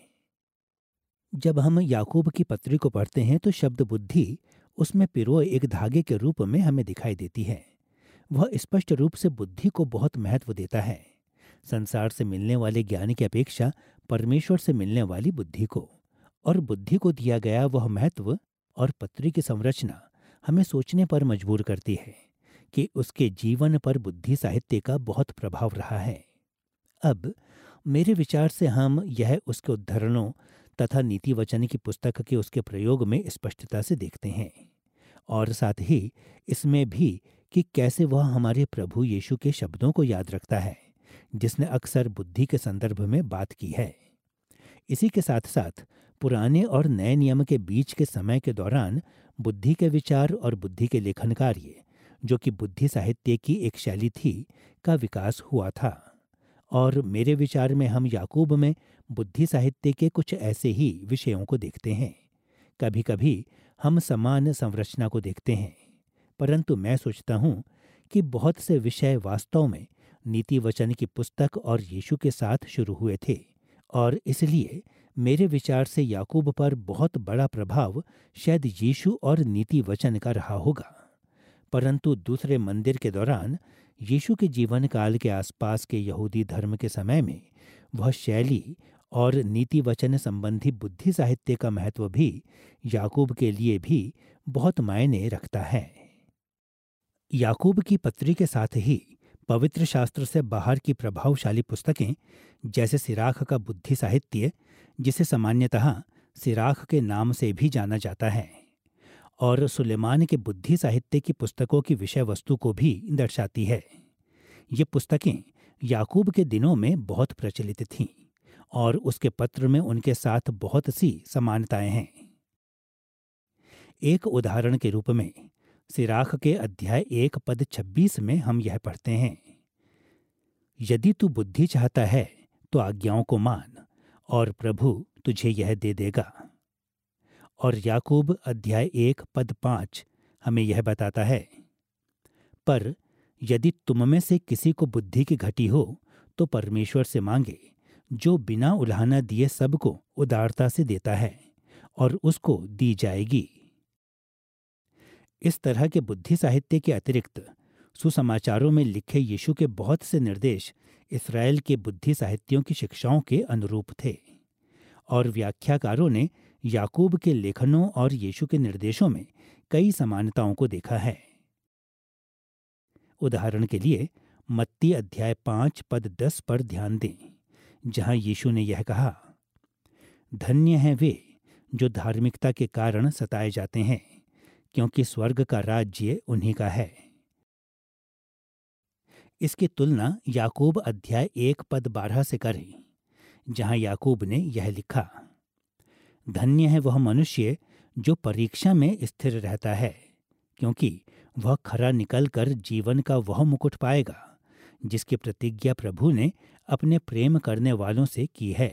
जब हम याकूब की पत्री को पढ़ते हैं तो शब्द बुद्धि उसमें पिरोए एक धागे के रूप में हमें दिखाई देती है। वह स्पष्ट रूप से बुद्धि को बहुत महत्व देता है, संसार से मिलने वाले ज्ञान की अपेक्षा परमेश्वर से मिलने वाली बुद्धि को। और बुद्धि को दिया गया वह महत्व और पत्री की संरचना हमें सोचने पर मजबूर करती है कि उसके जीवन पर बुद्धि साहित्य का बहुत प्रभाव रहा है। अब मेरे विचार से हम यह उसके उद्धरणों तथा नीति वचन की पुस्तक के उसके प्रयोग में स्पष्टता से देखते हैं, और साथ ही इसमें भी कि कैसे वह हमारे प्रभु यीशु के शब्दों को याद रखता है, जिसने अक्सर बुद्धि के संदर्भ में बात की है। इसी के साथ साथ पुराने और नए नियम के बीच के समय के दौरान बुद्धि के विचार और बुद्धि के लेखन कार्य, जो कि बुद्धि साहित्य की एक शैली थी, का विकास हुआ था। और मेरे विचार में हम याकूब में बुद्धि साहित्य के कुछ ऐसे ही विषयों को देखते हैं। कभी कभी हम समान संरचना को देखते हैं, परंतु मैं सोचता हूँ कि बहुत से विषय वास्तव में नीति वचन की पुस्तक और यीशु के साथ शुरू हुए थे, और इसलिए मेरे विचार से याकूब पर बहुत बड़ा प्रभाव शायद यीशु और नीति वचन का रहा होगा। परंतु दूसरे मंदिर के दौरान यीशु के जीवन काल के आसपास के यहूदी धर्म के समय में वह शैली और नीति वचन संबंधी बुद्धि साहित्य का महत्व भी याकूब के लिए भी बहुत मायने रखता है। याकूब की पत्री के साथ ही पवित्र शास्त्र से बाहर की प्रभावशाली पुस्तकें जैसे सिराख का बुद्धि साहित्य, जिसे सामान्यतः सिराख के नाम से भी जाना जाता है, और सुलेमान के बुद्धि साहित्य की पुस्तकों की विषय वस्तु को भी दर्शाती है। ये पुस्तकें याकूब के दिनों में बहुत प्रचलित थीं, और उसके पत्र में उनके साथ बहुत सी समानताएं हैं। एक उदाहरण के रूप में सिराख के अध्याय एक पद छब्बीस में हम यह पढ़ते हैं, यदि तू बुद्धि चाहता है तो आज्ञाओं को मान, और प्रभु तुझे यह दे देगा। और याकूब अध्याय एक पद पाँच हमें यह बताता है, पर यदि तुम में से किसी को बुद्धि की घटी हो तो परमेश्वर से मांगे, जो बिना उलाहना दिए सबको उदारता से देता है, और उसको दी जाएगी। इस तरह के बुद्धि साहित्य के अतिरिक्त सुसमाचारों में लिखे यीशु के बहुत से निर्देश इस्राएल के बुद्धि साहित्यों की शिक्षाओं के अनुरूप थे, और व्याख्याकारों ने याकूब के लेखनों और यीशु के निर्देशों में कई समानताओं को देखा है। उदाहरण के लिए मत्ती अध्याय पाँच पद दस पर ध्यान दें, जहां यीशु ने यह कहा, धन्य हैं वे जो धार्मिकता के कारण सताए जाते हैं, क्योंकि स्वर्ग का राज्य उन्हीं का है। इसकी तुलना याकूब अध्याय एक पद बारह से करें, जहां याकूब ने यह लिखा, धन्य है वह मनुष्य जो परीक्षा में स्थिर रहता है, क्योंकि वह खरा निकलकर जीवन का वह मुकुट पाएगा जिसकी प्रतिज्ञा प्रभु ने अपने प्रेम करने वालों से की है।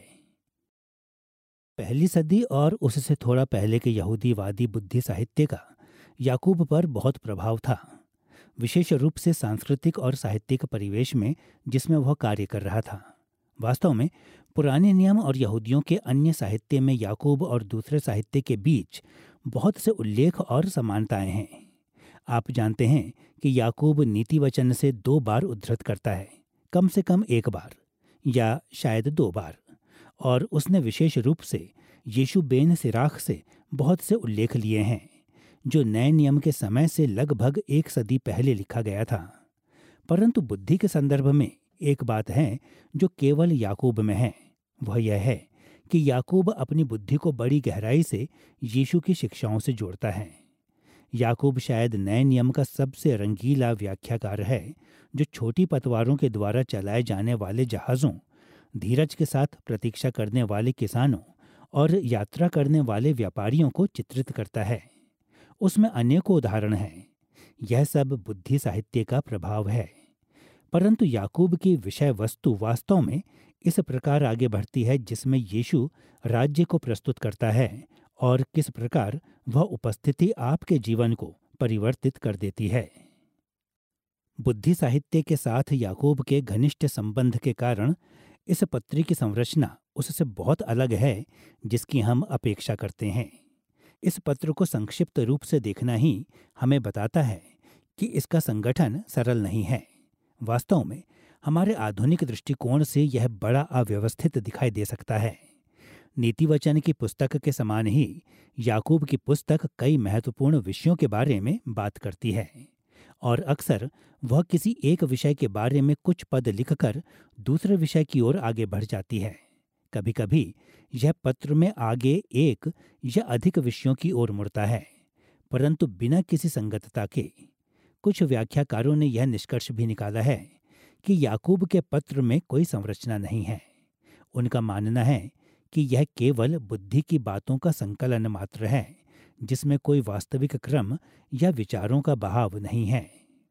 पहली सदी और उससे थोड़ा पहले के यहूदीवादी बुद्धि साहित्य का याकूब पर बहुत प्रभाव था, विशेष रूप से सांस्कृतिक और साहित्यिक परिवेश में जिसमें वह कार्य कर रहा था। वास्तव में पुराने नियम और यहूदियों के अन्य साहित्य में याकूब और दूसरे साहित्य के बीच बहुत से उल्लेख और समानताएं हैं। आप जानते हैं कि याकूब नीति वचन से दो बार उद्धृत करता है, कम से कम एक बार या शायद दो बार, और उसने विशेष रूप से यीशु बेन सिराख से बहुत से उल्लेख लिए हैं जो नए नियम के समय से लगभग एक सदी पहले लिखा गया था। परंतु बुद्धि के संदर्भ में एक बात है जो केवल याकूब में है, वह यह है कि याकूब अपनी बुद्धि को बड़ी गहराई से यीशु की शिक्षाओं से जोड़ता है। याकूब शायद नए नियम का सबसे रंगीला व्याख्याकार है जो छोटी पतवारों के द्वारा चलाए जाने वाले जहाज़ों, धीरज के साथ प्रतीक्षा करने वाले किसानों और यात्रा करने वाले व्यापारियों को चित्रित करता है। उसमें अनेकों उदाहरण हैं। यह सब बुद्धि साहित्य का प्रभाव है। परंतु याकूब की विषय वस्तु वास्तव में इस प्रकार आगे बढ़ती है जिसमें यीशु राज्य को प्रस्तुत करता है और किस प्रकार वह उपस्थिति आपके जीवन को परिवर्तित कर देती है। बुद्धि साहित्य के साथ याकूब के घनिष्ठ संबंध के कारण इस पत्री की संरचना उससे बहुत अलग है जिसकी हम अपेक्षा करते हैं। इस पत्र को संक्षिप्त रूप से देखना ही हमें बताता है कि इसका संगठन सरल नहीं है। वास्तव में हमारे आधुनिक दृष्टिकोण से यह बड़ा अव्यवस्थित दिखाई दे सकता है। नीति वचन की पुस्तक के समान ही याकूब की पुस्तक कई महत्वपूर्ण विषयों के बारे में बात करती है और अक्सर वह किसी एक विषय के बारे में कुछ पद लिखकर दूसरे विषय की ओर आगे बढ़ जाती है। कभी कभी यह पत्र में आगे एक या अधिक विषयों की ओर मुड़ता है, परंतु बिना किसी संगतता के। कुछ व्याख्याकारों ने यह निष्कर्ष भी निकाला है कि याकूब के पत्र में कोई संरचना नहीं है। उनका मानना है कि यह केवल बुद्धि की बातों का संकलन मात्र है जिसमें कोई वास्तविक क्रम या विचारों का बहाव नहीं है।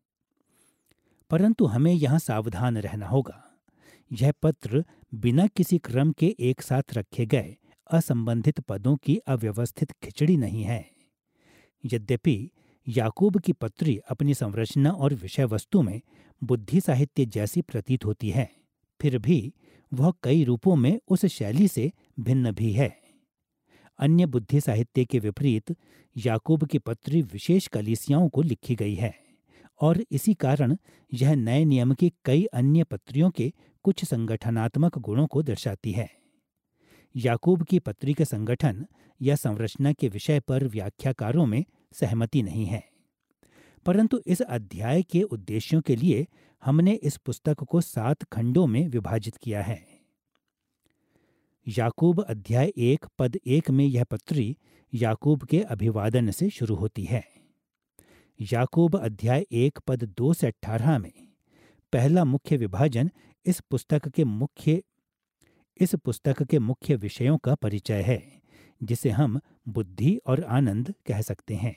परंतु हमें यहाँ सावधान रहना होगा। यह पत्र बिना किसी क्रम के एक साथ रखे गए असंबंधित पदों की अव्यवस्थित खिचड़ी नहीं है। यद्यपि याकूब की पत्री अपनी संरचना और विषय वस्तु में बुद्धि साहित्य जैसी प्रतीत होती है, फिर भी वह कई रूपों में उस शैली से भिन्न भी है। अन्य बुद्धि साहित्य के विपरीत याकूब की पत्री विशेष कलीसियाओं को लिखी गई है और इसी कारण यह नए नियम की कई अन्य पत्रियों के कुछ संगठनात्मक गुणों को दर्शाती है। याकूब की पत्री के संगठन या संरचना के विषय पर व्याख्याकारों में सहमति नहीं है, परंतु इस अध्याय के उद्देश्यों के लिए हमने इस पुस्तक को सात खंडों में विभाजित किया है। याकूब अध्याय एक पद एक में यह पत्री याकूब के अभिवादन से शुरू होती है। याकूब अध्याय एक पद दो से अठारह में पहला मुख्य विभाजन इस पुस्तक के मुख्य इस पुस्तक के मुख्य विषयों का परिचय है, जिसे हम बुद्धि और आनंद कह सकते हैं।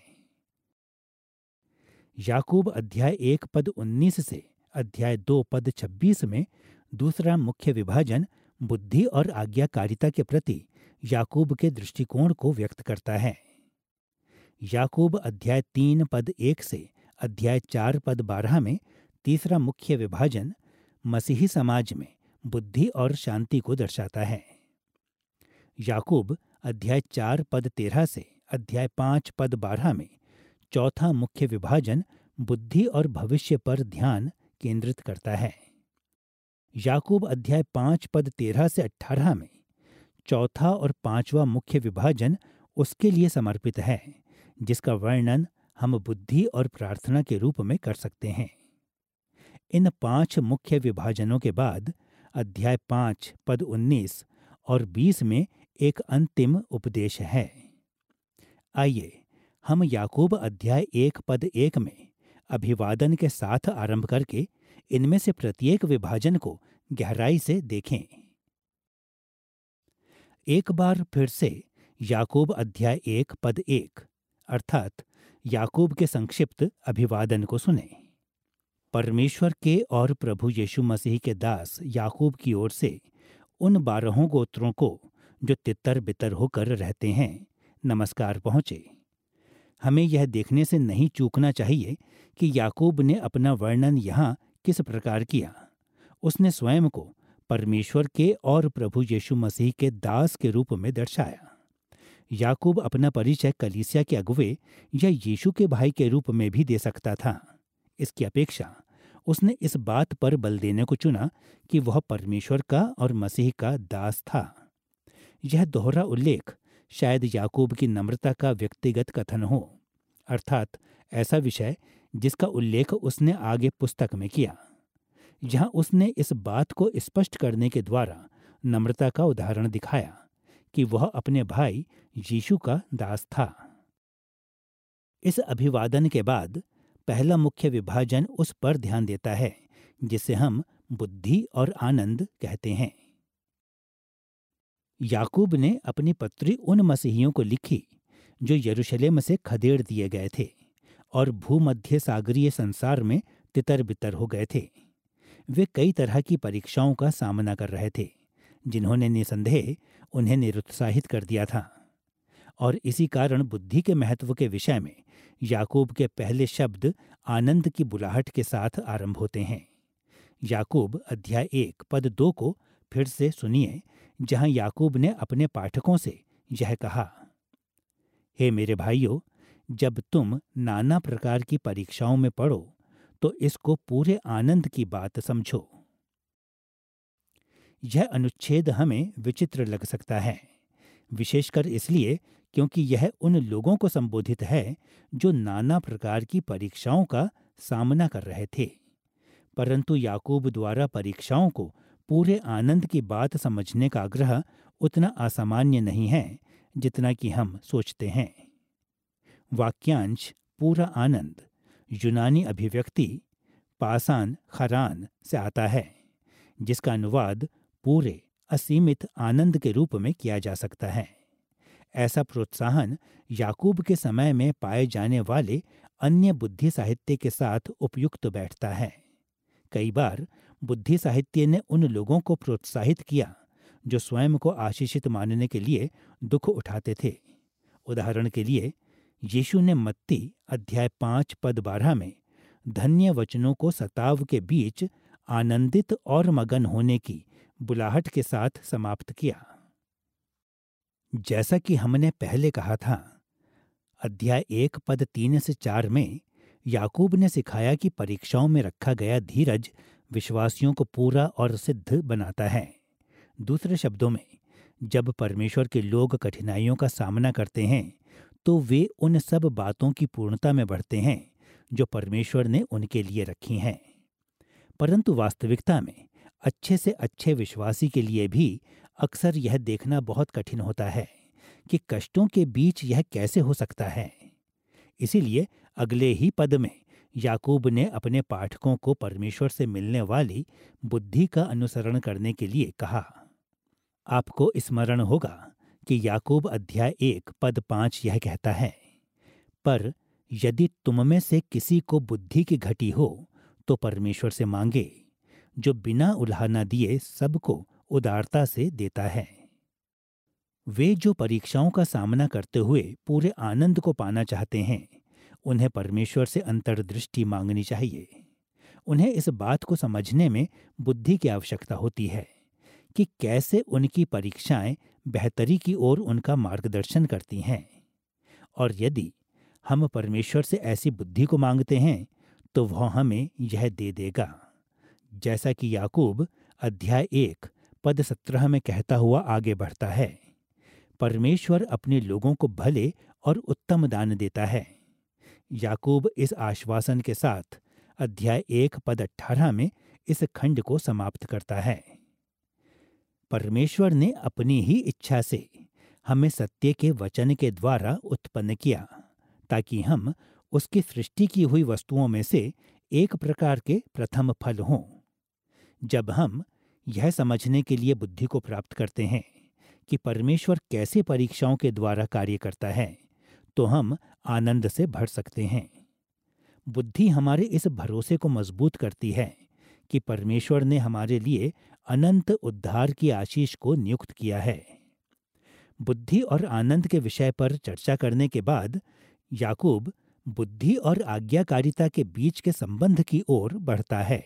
याकूब अध्याय एक पद उन्नीस से अध्याय दो पद छब्बीस में दूसरा मुख्य विभाजन बुद्धि और आज्ञाकारिता के प्रति याकूब के दृष्टिकोण को व्यक्त करता है। याकूब अध्याय तीन पद एक से अध्याय चार पद बारह में तीसरा मुख्य विभाजन मसीही समाज में बुद्धि और शांति को दर्शाता है। याकूब अध्याय चार पद तेरह से अध्याय पाँच पद बारह में चौथा मुख्य विभाजन बुद्धि और भविष्य पर ध्यान केंद्रित करता है। याकूब अध्याय पाँच पद तेरह से अठारह में चौथा और पांचवा मुख्य विभाजन उसके लिए समर्पित है, जिसका वर्णन हम बुद्धि और प्रार्थना के रूप में कर सकते हैं। इन पांच मुख्य विभाजनों के बाद अध्याय पांच पद उन्नीस और बीस में एक अंतिम उपदेश है। आइए हम याकूब अध्याय एक पद एक में अभिवादन के साथ आरंभ करके इनमें से प्रत्येक विभाजन को गहराई से देखें। एक बार फिर से याकूब अध्याय एक पद एक अर्थात याकूब के संक्षिप्त अभिवादन को सुने। परमेश्वर के और प्रभु यीशु मसीह के दास याकूब की ओर से उन बारहों गोत्रों को जो तितर बितर होकर रहते हैं, नमस्कार पहुँचे। हमें यह देखने से नहीं चूकना चाहिए कि याकूब ने अपना वर्णन यहाँ किस प्रकार किया। उसने स्वयं को परमेश्वर के और प्रभु यीशु मसीह के दास के रूप में दर्शाया। याकूब अपना परिचय कलीसिया के अगुवे या यीशु के भाई के रूप में भी दे सकता था। इसकी अपेक्षा उसने इस बात पर बल देने को चुना कि वह परमेश्वर का और मसीह का दास था। यह दोहरा उल्लेख शायद याकूब की नम्रता का व्यक्तिगत कथन हो, अर्थात ऐसा विषय जिसका उल्लेख उसने आगे पुस्तक में किया। जहां उसने इस बात को स्पष्ट करने के द्वारा नम्रता का उदाहरण दिखाया कि वह अपने भाई यीशु का दास था। इस अभिवादन के बाद पहला मुख्य विभाजन उस पर ध्यान देता है जिसे हम बुद्धि और आनंद कहते हैं। याकूब ने अपनी पत्री उन मसीहियों को लिखी जो यरूशलेम से खदेड़ दिए गए थे और भूमध्य सागरीय संसार में तितर बितर हो गए थे। वे कई तरह की परीक्षाओं का सामना कर रहे थे जिन्होंने निसंदेह उन्हें निरुत्साहित कर दिया था, और इसी कारण बुद्धि के महत्व के विषय में याकूब के पहले शब्द आनंद की बुलाहट के साथ आरंभ होते हैं। याकूब अध्याय एक पद दो को फिर से सुनिए, जहां याकूब ने अपने पाठकों से यह कहा, हे मेरे भाइयों, जब तुम नाना प्रकार की परीक्षाओं में पड़ो तो इसको पूरे आनंद की बात समझो। यह अनुच्छेद हमें विचित्र लग सकता है, विशेषकर इसलिए क्योंकि यह उन लोगों को संबोधित है जो नाना प्रकार की परीक्षाओं का सामना कर रहे थे। परंतु याकूब द्वारा परीक्षाओं को पूरे आनंद की बात समझने का आग्रह उतना असामान्य नहीं है जितना कि हम सोचते हैं। वाक्यांश पूरा आनंद यूनानी अभिव्यक्ति पासान खरान से आता है, जिसका अनुवाद पूरे असीमित आनंद के रूप में किया जा सकता है। ऐसा प्रोत्साहन याकूब के समय में पाए जाने वाले अन्य बुद्धि साहित्य के साथ उपयुक्त बैठता है। कई बार बुद्धि साहित्य ने उन लोगों को प्रोत्साहित किया जो स्वयं को आशीषित मानने के लिए दुख उठाते थे। उदाहरण के लिए यीशु ने मत्ती अध्याय पांच पद बारह में धन्य वचनों को सताव के बीच आनंदित और मगन होने की बुलाहट के साथ समाप्त किया। जैसा कि हमने पहले कहा था, अध्याय एक पद तीन से चार में याकूब ने सिखाया कि परीक्षाओं में रखा गया धीरज विश्वासियों को पूरा और सिद्ध बनाता है। दूसरे शब्दों में, जब परमेश्वर के लोग कठिनाइयों का सामना करते हैं तो वे उन सब बातों की पूर्णता में बढ़ते हैं जो परमेश्वर ने उनके लिए रखी हैं। परंतु वास्तविकता में अच्छे से अच्छे विश्वासी के लिए भी अक्सर यह देखना बहुत कठिन होता है कि कष्टों के बीच यह कैसे हो सकता है। इसीलिए अगले ही पद में याकूब ने अपने पाठकों को परमेश्वर से मिलने वाली बुद्धि का अनुसरण करने के लिए कहा। आपको स्मरण होगा कि याकूब अध्याय एक पद पांच यह कहता है, पर यदि तुम में से किसी को बुद्धि की घटी हो तो परमेश्वर से मांगे, जो बिना उलाहना दिए सबको उदारता से देता है। वे जो परीक्षाओं का सामना करते हुए पूरे आनंद को पाना चाहते हैं, उन्हें परमेश्वर से अंतर्दृष्टि मांगनी चाहिए। उन्हें इस बात को समझने में बुद्धि की आवश्यकता होती है कि कैसे उनकी परीक्षाएं बेहतरी की ओर उनका मार्गदर्शन करती हैं। और यदि हम परमेश्वर से ऐसी बुद्धि को मांगते हैं तो वह हमें यह दे देगा। जैसा कि याकूब अध्याय एक पद सत्रह में कहता हुआ आगे बढ़ता है, परमेश्वर अपने लोगों को भले और उत्तम दान देता है। याकूब इस आश्वासन के साथ अध्याय एक पद अठारह में इस खंड को समाप्त करता है। परमेश्वर ने अपनी ही इच्छा से हमें सत्य के वचन के द्वारा उत्पन्न किया, ताकि हम उसकी सृष्टि की हुई वस्तुओं में से एक प्रकार के प्रथम फल हों। जब हम यह समझने के लिए बुद्धि को प्राप्त करते हैं कि परमेश्वर कैसे परीक्षाओं के द्वारा कार्य करता है, तो हम आनंद से भर सकते हैं। बुद्धि हमारे इस भरोसे को मजबूत करती है कि परमेश्वर ने हमारे लिए अनंत उद्धार की आशीष को नियुक्त किया है। बुद्धि और आनंद के विषय पर चर्चा करने के बाद याकूब बुद्धि और आज्ञाकारिता के बीच के संबंध की ओर बढ़ता है।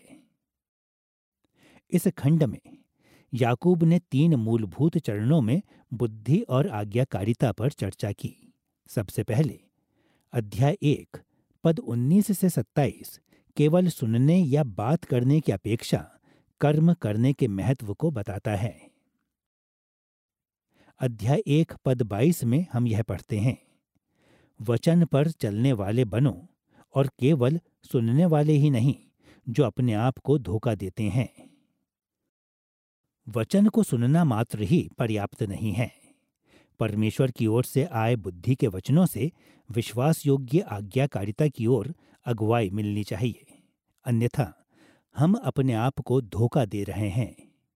इस खंड में याकूब ने तीन मूलभूत चरणों में बुद्धि और आज्ञाकारिता पर चर्चा की। सबसे पहले अध्याय एक पद उन्नीस से सत्ताईस केवल सुनने या बात करने की अपेक्षा कर्म करने के महत्व को बताता है। अध्याय एक पद बाईस में हम यह पढ़ते हैं, वचन पर चलने वाले बनो और केवल सुनने वाले ही नहीं जो अपने आप को धोखा देते हैं। वचन को सुनना मात्र ही पर्याप्त नहीं है। परमेश्वर की ओर से आए बुद्धि के वचनों से विश्वास योग्य आज्ञाकारिता की ओर अगुवाई मिलनी चाहिए, अन्यथा हम अपने आप को धोखा दे रहे हैं।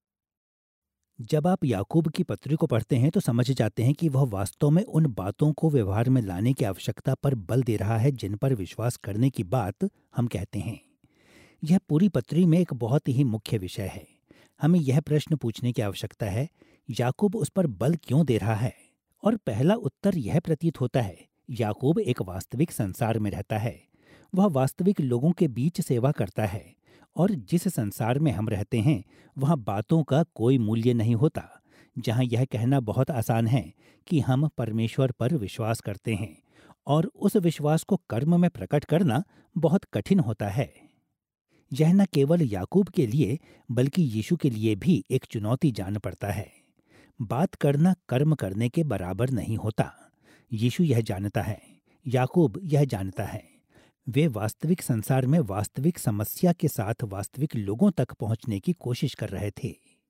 जब आप याकूब की पत्री को पढ़ते हैं तो समझ जाते हैं कि वह वास्तव में उन बातों को व्यवहार में लाने की आवश्यकता पर बल दे रहा है जिन पर विश्वास करने की बात हम कहते हैं। यह पूरी पत्री में एक बहुत ही मुख्य विषय है। हमें यह प्रश्न पूछने की आवश्यकता है, याकूब उस पर बल क्यों दे रहा है? और पहला उत्तर यह प्रतीत होता है, याकूब एक वास्तविक संसार में रहता है। वह वास्तविक लोगों के बीच सेवा करता है और जिस संसार में हम रहते हैं वहाँ बातों का कोई मूल्य नहीं होता। जहाँ यह कहना बहुत आसान है कि हम परमेश्वर पर विश्वास करते हैं और उस विश्वास को कर्म में प्रकट करना बहुत कठिन होता है। यह न केवल याकूब के लिए बल्कि यीशु के लिए भी एक चुनौती जान पड़ता है। बात करना कर्म करने के बराबर नहीं होता। यीशु यह जानता है, याकूब यह जानता है। वे वास्तविक संसार में वास्तविक समस्या के साथ वास्तविक लोगों तक पहुंचने की कोशिश कर रहे थे।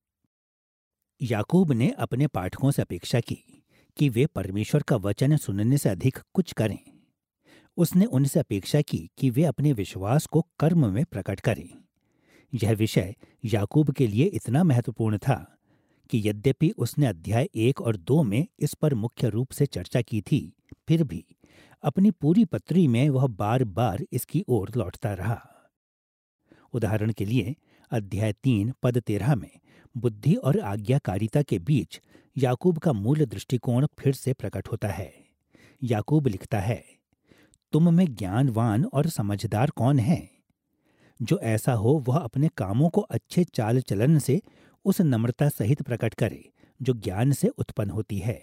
याकूब ने अपने पाठकों से अपेक्षा की कि वे परमेश्वर का वचन सुनने से अधिक कुछ करें। उसने उनसे अपेक्षा की कि वे अपने विश्वास को कर्म में प्रकट करें। यह विषय याकूब के लिए इतना महत्वपूर्ण था कि यद्यपि उसने अध्याय एक और दो में इस पर मुख्य रूप से चर्चा की थी, फिर भी अपनी पूरी पत्री में वह बार बार इसकी ओर लौटता रहा। उदाहरण के लिए अध्याय तीन पद तेरह में बुद्धि और आज्ञाकारिता के बीच याकूब का मूल दृष्टिकोण फिर से प्रकट होता है। याकूब लिखता है, तुम में ज्ञानवान और समझदार कौन है? जो ऐसा हो वह अपने कामों को अच्छे चाल चलन से उस नम्रता सहित प्रकट करे जो ज्ञान से उत्पन्न होती है।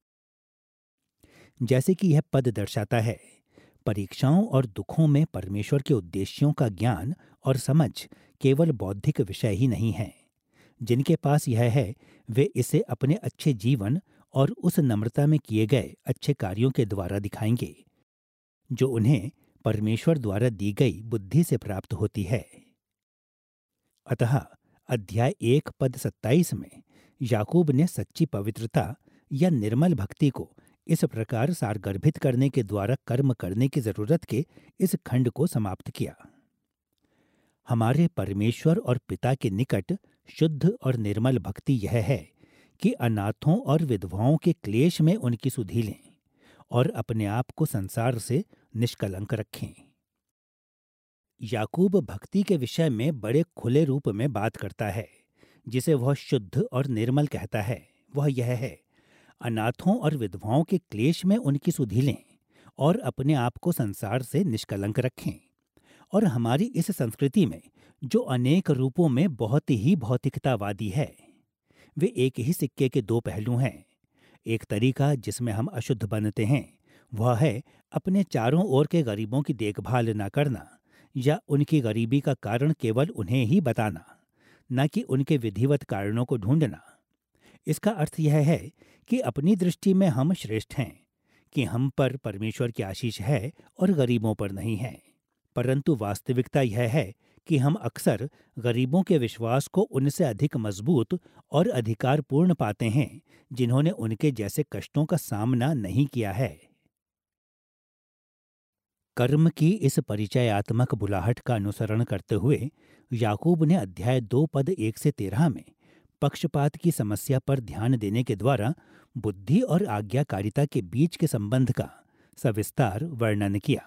जैसे कि यह पद दर्शाता है, परीक्षाओं और दुखों में परमेश्वर के उद्देश्यों का ज्ञान और समझ केवल बौद्धिक विषय ही नहीं है। जिनके पास यह है वे इसे अपने अच्छे जीवन और उस नम्रता में किए गए अच्छे कार्यों के द्वारा दिखाएंगे जो उन्हें परमेश्वर द्वारा दी गई बुद्धि से प्राप्त होती है। अतः अध्याय एक पद सत्ताईस में याकूब ने सच्ची पवित्रता या निर्मल भक्ति को इस प्रकार सारगर्भित करने के द्वारा कर्म करने की जरूरत के इस खंड को समाप्त किया। हमारे परमेश्वर और पिता के निकट शुद्ध और निर्मल भक्ति यह है कि अनाथों और विधवाओं के क्लेश में उनकी सुधि लें और अपने आप को संसार से निष्कलंक रखें। याकूब भक्ति के विषय में बड़े खुले रूप में बात करता है। जिसे वह शुद्ध और निर्मल कहता है वह यह है, अनाथों और विधवाओं के क्लेश में उनकी सुधि लें और अपने आप को संसार से निष्कलंक रखें। और हमारी इस संस्कृति में जो अनेक रूपों में बहुत ही भौतिकतावादी है, वे एक ही सिक्के के दो पहलू हैं। एक तरीका जिसमें हम अशुद्ध बनते हैं वह है अपने चारों ओर के गरीबों की देखभाल न करना या उनकी गरीबी का कारण केवल उन्हें ही बताना, न कि उनके विधिवत कारणों को ढूंढना। इसका अर्थ यह है कि अपनी दृष्टि में हम श्रेष्ठ हैं, कि हम पर परमेश्वर की आशीष है और गरीबों पर नहीं है। परंतु वास्तविकता यह है कि हम अक्सर गरीबों के विश्वास को उनसे अधिक मजबूत और अधिकारपूर्ण पाते हैं, जिन्होंने उनके जैसे कष्टों का सामना नहीं किया है। कर्म की इस परिचयात्मक बुलाहट का अनुसरण करते हुए याकूब ने अध्याय दो पद एक से तेरह में पक्षपात की समस्या पर ध्यान देने के द्वारा बुद्धि और आज्ञाकारिता के बीच के संबंध का सविस्तार वर्णन किया।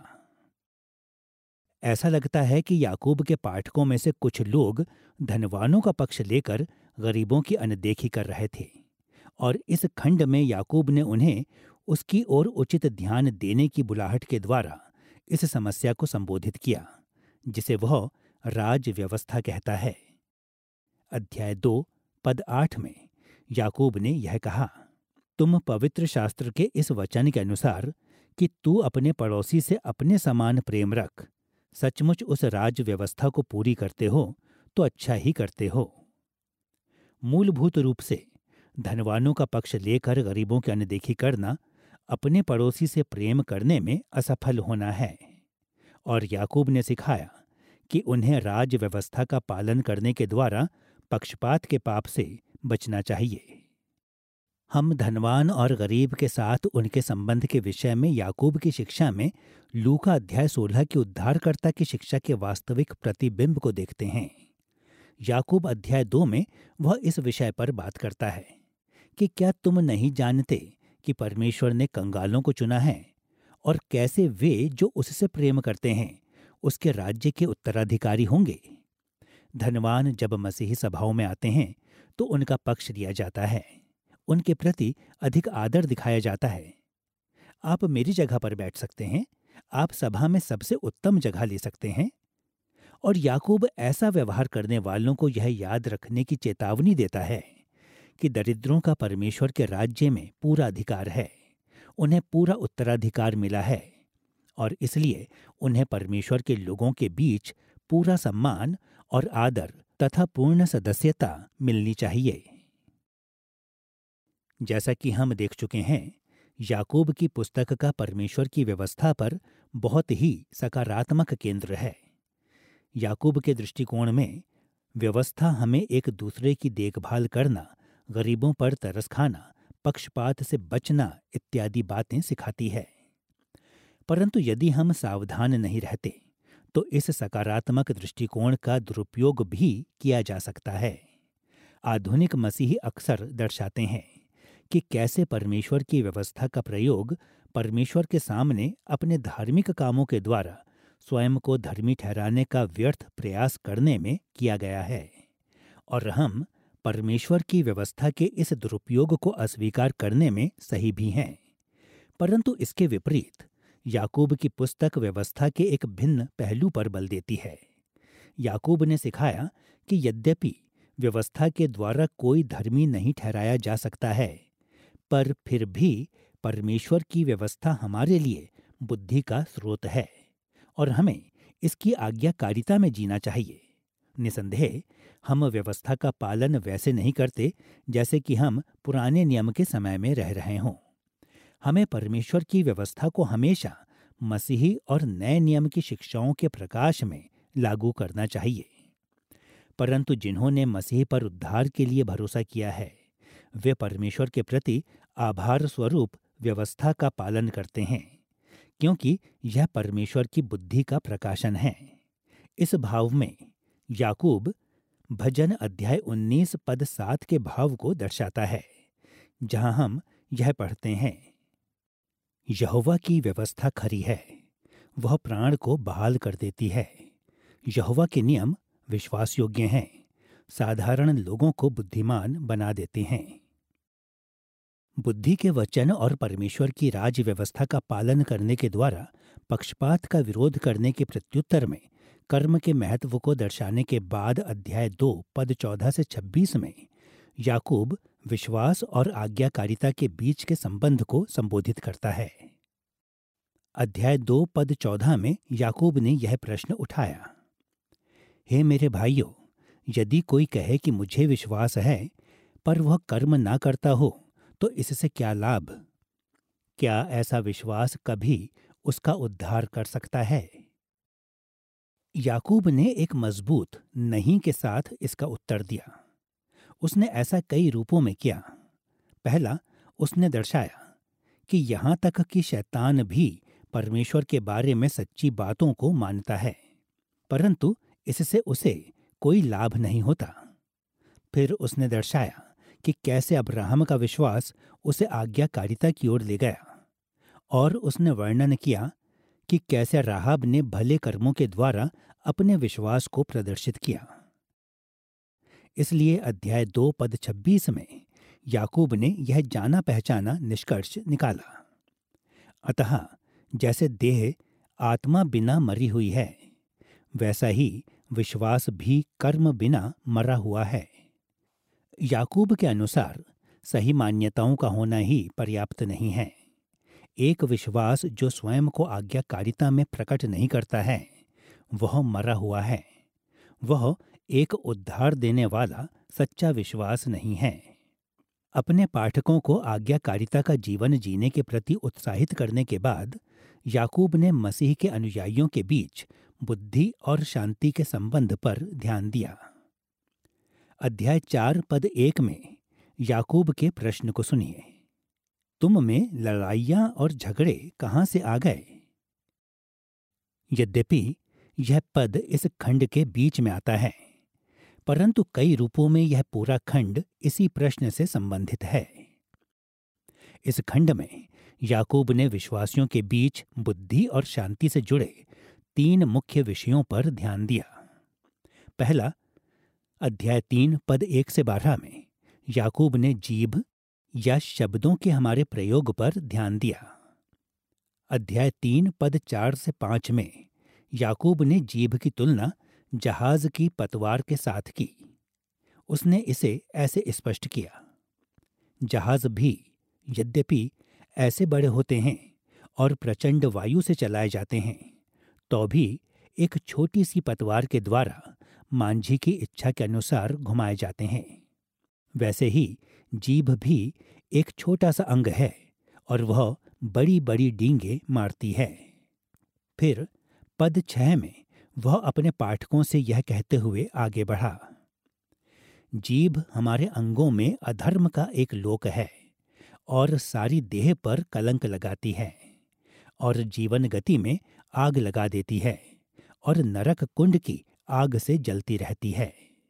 ऐसा लगता है कि याकूब के पाठकों में से कुछ लोग धनवानों का पक्ष लेकर गरीबों की अनदेखी कर रहे थे, और इस खंड में याकूब ने उन्हें उसकी ओर उचित ध्यान देने की बुलाहट के द्वारा इस समस्या को संबोधित किया, जिसे वह राज व्यवस्था कहता है। अध्याय दो पद आठ में याकूब ने यह कहा, तुम पवित्र शास्त्र के इस वचन के अनुसार कि तू अपने पड़ोसी से अपने समान प्रेम रख, सचमुच उस राज व्यवस्था को पूरी करते हो तो अच्छा ही करते हो। मूलभूत रूप से धनवानों का पक्ष लेकर गरीबों की अनदेखी करना अपने पड़ोसी से प्रेम करने में असफल होना है, और याकूब ने सिखाया कि उन्हें राज व्यवस्था का पालन करने के द्वारा पक्षपात के पाप से बचना चाहिए। हम धनवान और गरीब के साथ उनके संबंध के विषय में याकूब की शिक्षा में लूका अध्याय सोलह की उद्धारकर्ता की शिक्षा के वास्तविक प्रतिबिंब को देखते हैं। याकूब अध्याय दो में वह इस विषय पर बात करता है कि क्या तुम नहीं जानते कि परमेश्वर ने कंगालों को चुना है, और कैसे वे जो उससे प्रेम करते हैं उसके राज्य के उत्तराधिकारी होंगे। धनवान जब मसीही सभाओं में आते हैं तो उनका पक्ष लिया जाता है, उनके प्रति अधिक आदर दिखाया जाता है। आप मेरी जगह पर बैठ सकते हैं, आप सभा में सबसे उत्तम जगह ले सकते हैं। और याकूब ऐसा व्यवहार करने वालों को यह याद रखने की चेतावनी देता है कि दरिद्रों का परमेश्वर के राज्य में पूरा अधिकार है, उन्हें पूरा उत्तराधिकार मिला है, और इसलिए उन्हें परमेश्वर के लोगों के बीच पूरा सम्मान और आदर तथा पूर्ण सदस्यता मिलनी चाहिए। जैसा कि हम देख चुके हैं, याकूब की पुस्तक का परमेश्वर की व्यवस्था पर बहुत ही सकारात्मक केंद्र है। याकूब के दृष्टिकोण में व्यवस्था हमें एक दूसरे की देखभाल करना, गरीबों पर तरस खाना, पक्षपात से बचना इत्यादि बातें सिखाती है। परंतु यदि हम सावधान नहीं रहते तो इस सकारात्मक दृष्टिकोण का दुरुपयोग भी किया जा सकता है। आधुनिक मसीही अक्सर दर्शाते हैं कि कैसे परमेश्वर की व्यवस्था का प्रयोग परमेश्वर के सामने अपने धार्मिक कामों के द्वारा स्वयं को धर्मी ठहराने का व्यर्थ प्रयास करने में किया गया है, और हम परमेश्वर की व्यवस्था के इस दुरुपयोग को अस्वीकार करने में सही भी हैं। परंतु इसके विपरीत याकूब की पुस्तक व्यवस्था के एक भिन्न पहलू पर बल देती है। याकूब ने सिखाया कि यद्यपि व्यवस्था के द्वारा कोई धर्मी नहीं ठहराया जा सकता है, पर फिर भी परमेश्वर की व्यवस्था हमारे लिए बुद्धि का स्रोत है, और हमें इसकी आज्ञाकारिता में जीना चाहिए। निसंदेह हम व्यवस्था का पालन वैसे नहीं करते जैसे कि हम पुराने नियम के समय में रह रहे हों। हमें परमेश्वर की व्यवस्था को हमेशा मसीही और नए नियम की शिक्षाओं के प्रकाश में लागू करना चाहिए। परंतु जिन्होंने मसीह पर उद्धार के लिए भरोसा किया है, वे परमेश्वर के प्रति आभार स्वरूप व्यवस्था का पालन करते हैं, क्योंकि यह परमेश्वर की बुद्धि का प्रकाशन है। इस भाव में याकूब भजन अध्याय उन्नीस पद सात के भाव को दर्शाता है, जहां हम यह पढ़ते हैं, यहोवा की व्यवस्था खरी है, वह प्राण को बहाल कर देती है। यहोवा के नियम विश्वास योग्य हैं, साधारण लोगों को बुद्धिमान बना देते हैं। बुद्धि के वचन और परमेश्वर की राज व्यवस्था का पालन करने के द्वारा पक्षपात का विरोध करने के प्रत्युत्तर में कर्म के महत्व को दर्शाने के बाद अध्याय दो पद चौदह से छब्बीस में याकूब विश्वास और आज्ञाकारिता के बीच के संबंध को संबोधित करता है। अध्याय दो पद चौदह में याकूब ने यह प्रश्न उठाया, हे मेरे भाइयों, यदि कोई कहे कि मुझे विश्वास है पर वह कर्म ना करता हो तो इससे क्या लाभ? क्या ऐसा विश्वास कभी उसका उद्धार कर सकता है? याकूब ने एक मजबूत नहीं के साथ इसका उत्तर दिया। उसने ऐसा कई रूपों में किया। पहला, उसने दर्शाया कि यहाँ तक कि शैतान भी परमेश्वर के बारे में सच्ची बातों को मानता है, परंतु इससे उसे कोई लाभ नहीं होता। फिर उसने दर्शाया कि कैसे अब्राहम का विश्वास उसे आज्ञाकारिता की ओर ले गया, और उसने वर्णन किया कि कैसे राहाब ने भले कर्मों के द्वारा अपने विश्वास को प्रदर्शित किया। इसलिए अध्याय दो पद छब्बीस में याकूब ने यह जाना पहचाना निष्कर्ष निकाला। अतः जैसे देह आत्मा बिना मरी हुई है, वैसा ही विश्वास भी कर्म बिना मरा हुआ है। याकूब के अनुसार सही मान्यताओं का होना ही पर्याप्त नहीं है। एक विश्वास जो स्वयं को आज्ञाकारिता में प्रकट नहीं करता है, वह मरा हुआ है। वह एक उद्धार देने वाला सच्चा विश्वास नहीं है। अपने पाठकों को आज्ञाकारिता का जीवन जीने के प्रति उत्साहित करने के बाद याकूब ने मसीह के अनुयायियों के बीच बुद्धि और शांति के संबंध पर ध्यान दिया। अध्याय चार पद एक में याकूब के प्रश्न को सुनिए। तुम में लड़ाइयां और झगड़े कहां से आ गए? यद्यपि यह पद इस खंड के बीच में आता है, परंतु कई रूपों में यह पूरा खंड इसी प्रश्न से संबंधित है। इस खंड में याकूब ने विश्वासियों के बीच बुद्धि और शांति से जुड़े तीन मुख्य विषयों पर ध्यान दिया। पहला, अध्याय तीन पद एक से बारह में याकूब ने जीभ या शब्दों के हमारे प्रयोग पर ध्यान दिया। अध्याय तीन पद चार से पांच में याकूब ने जीभ की तुलना जहाज की पतवार के साथ की। उसने इसे ऐसे स्पष्ट किया, जहाज भी यद्यपि ऐसे बड़े होते हैं और प्रचंड वायु से चलाए जाते हैं, तो भी एक छोटी सी पतवार के द्वारा मांझी की इच्छा के अनुसार घुमाए जाते हैं। वैसे ही जीभ भी एक छोटा सा अंग है और वह बड़ी बड़ी डींगे मारती है। फिर पद छह में वह अपने पाठकों से यह कहते हुए आगे बढ़ा, जीभ हमारे अंगों में अधर्म का एक लोक है और सारी देह पर कलंक लगाती है और जीवन गति में आग लगा देती है और नरक कुंड की आग से जलती रहती है।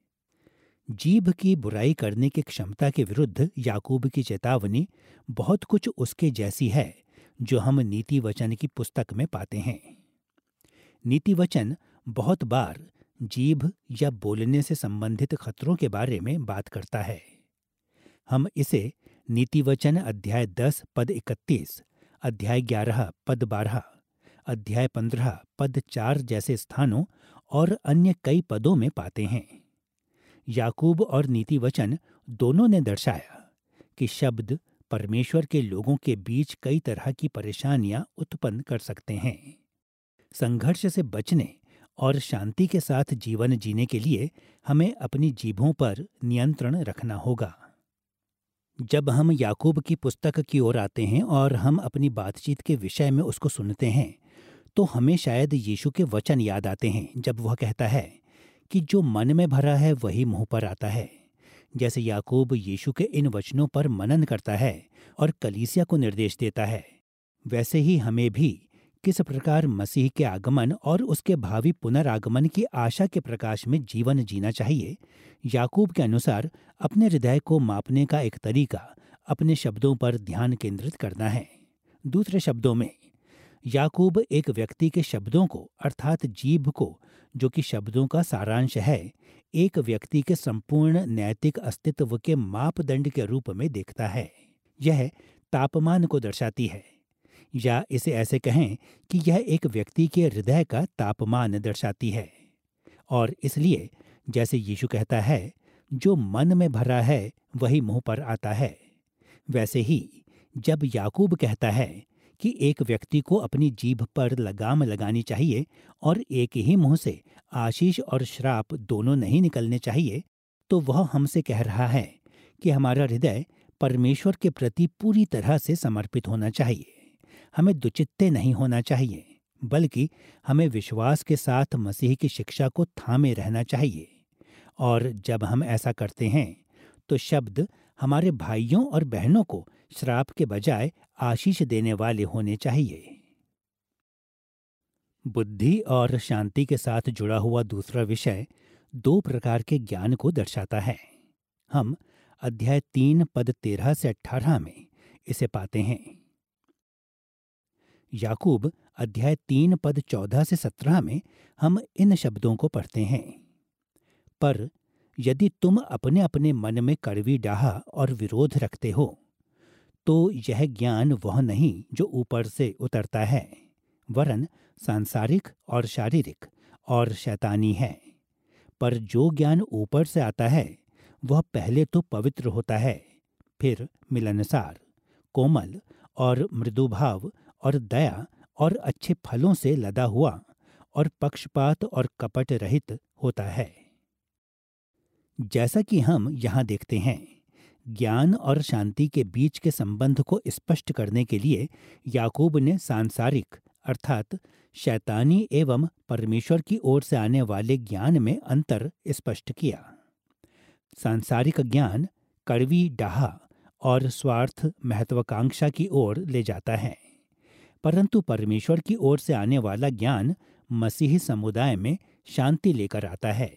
जीभ की बुराई करने की क्षमता के विरुद्ध याकूब की चेतावनी बहुत कुछ उसके जैसी है जो हम नीति वचन की पुस्तक में पाते हैं। नीति वचन बहुत बार जीभ या बोलने से संबंधित खतरों के बारे में बात करता है। हम इसे नीति वचन अध्याय दस पद इकतीस, अध्याय ग्यारह पद बारह, अध्याय पंद्रह पद चार जैसे स्थानों और अन्य कई पदों में पाते हैं। याकूब और नीति वचन दोनों ने दर्शाया कि शब्द परमेश्वर के लोगों के बीच कई तरह की परेशानियां उत्पन्न कर सकते हैं। संघर्ष से बचने और शांति के साथ जीवन जीने के लिए हमें अपनी जीभों पर नियंत्रण रखना होगा। जब हम याकूब की पुस्तक की ओर आते हैं और हम अपनी बातचीत के विषय में उसको सुनते हैं, तो हमें शायद यीशु के वचन याद आते हैं जब वह कहता है कि जो मन में भरा है वही मुंह पर आता है। जैसे याकूब यीशु के इन वचनों पर मनन करता है और कलीसिया को निर्देश देता है, वैसे ही हमें भी किस प्रकार मसीह के आगमन और उसके भावी पुनरागमन की आशा के प्रकाश में जीवन जीना चाहिए। याकूब के अनुसार अपने हृदय को मापने का एक तरीका अपने शब्दों पर ध्यान केंद्रित करना है। दूसरे शब्दों में, याकूब एक व्यक्ति के शब्दों को अर्थात जीभ को, जो कि शब्दों का सारांश है, एक व्यक्ति के संपूर्ण नैतिक अस्तित्व के मापदंड के रूप में देखता है। यह तापमान को दर्शाती है, या इसे ऐसे कहें कि यह एक व्यक्ति के हृदय का तापमान दर्शाती है। और इसलिए जैसे यीशु कहता है, जो मन में भरा है वही मुंह पर आता है, वैसे ही जब याकूब कहता है कि एक व्यक्ति को अपनी जीभ पर लगाम लगानी चाहिए और एक ही मुंह से आशीष और श्राप दोनों नहीं निकलने चाहिए, तो वह हमसे कह रहा है कि हमारा हृदय परमेश्वर के प्रति पूरी तरह से समर्पित होना चाहिए। हमें दुचित्ते नहीं होना चाहिए, बल्कि हमें विश्वास के साथ मसीह की शिक्षा को थामे रहना चाहिए। और जब हम ऐसा करते हैं तो शब्द हमारे भाइयों और बहनों को श्राप के बजाय आशीष देने वाले होने चाहिए। बुद्धि और शांति के साथ जुड़ा हुआ दूसरा विषय दो प्रकार के ज्ञान को दर्शाता है। हम अध्याय तीन पद तेरह से अठारह में इसे पाते हैं। याकूब अध्याय तीन पद चौदह से सत्रह में हम इन शब्दों को पढ़ते हैं। पर यदि तुम अपने अपने मन में कड़वी डाह और विरोध रखते हो, तो यह ज्ञान वह नहीं जो ऊपर से उतरता है, वरन सांसारिक और शारीरिक और शैतानी है। पर जो ज्ञान ऊपर से आता है वह पहले तो पवित्र होता है, फिर मिलनसार, कोमल और मृदुभाव और दया और अच्छे फलों से लदा हुआ और पक्षपात और कपट रहित होता है। जैसा कि हम यहाँ देखते हैं, ज्ञान और शांति के बीच के संबंध को स्पष्ट करने के लिए याकूब ने सांसारिक अर्थात शैतानी एवं परमेश्वर की ओर से आने वाले ज्ञान में अंतर स्पष्ट किया। सांसारिक ज्ञान कड़वी डाह और स्वार्थ महत्वाकांक्षा की ओर ले जाता है, परंतु परमेश्वर की ओर से आने वाला ज्ञान मसीही समुदाय में शांति लेकर आता है।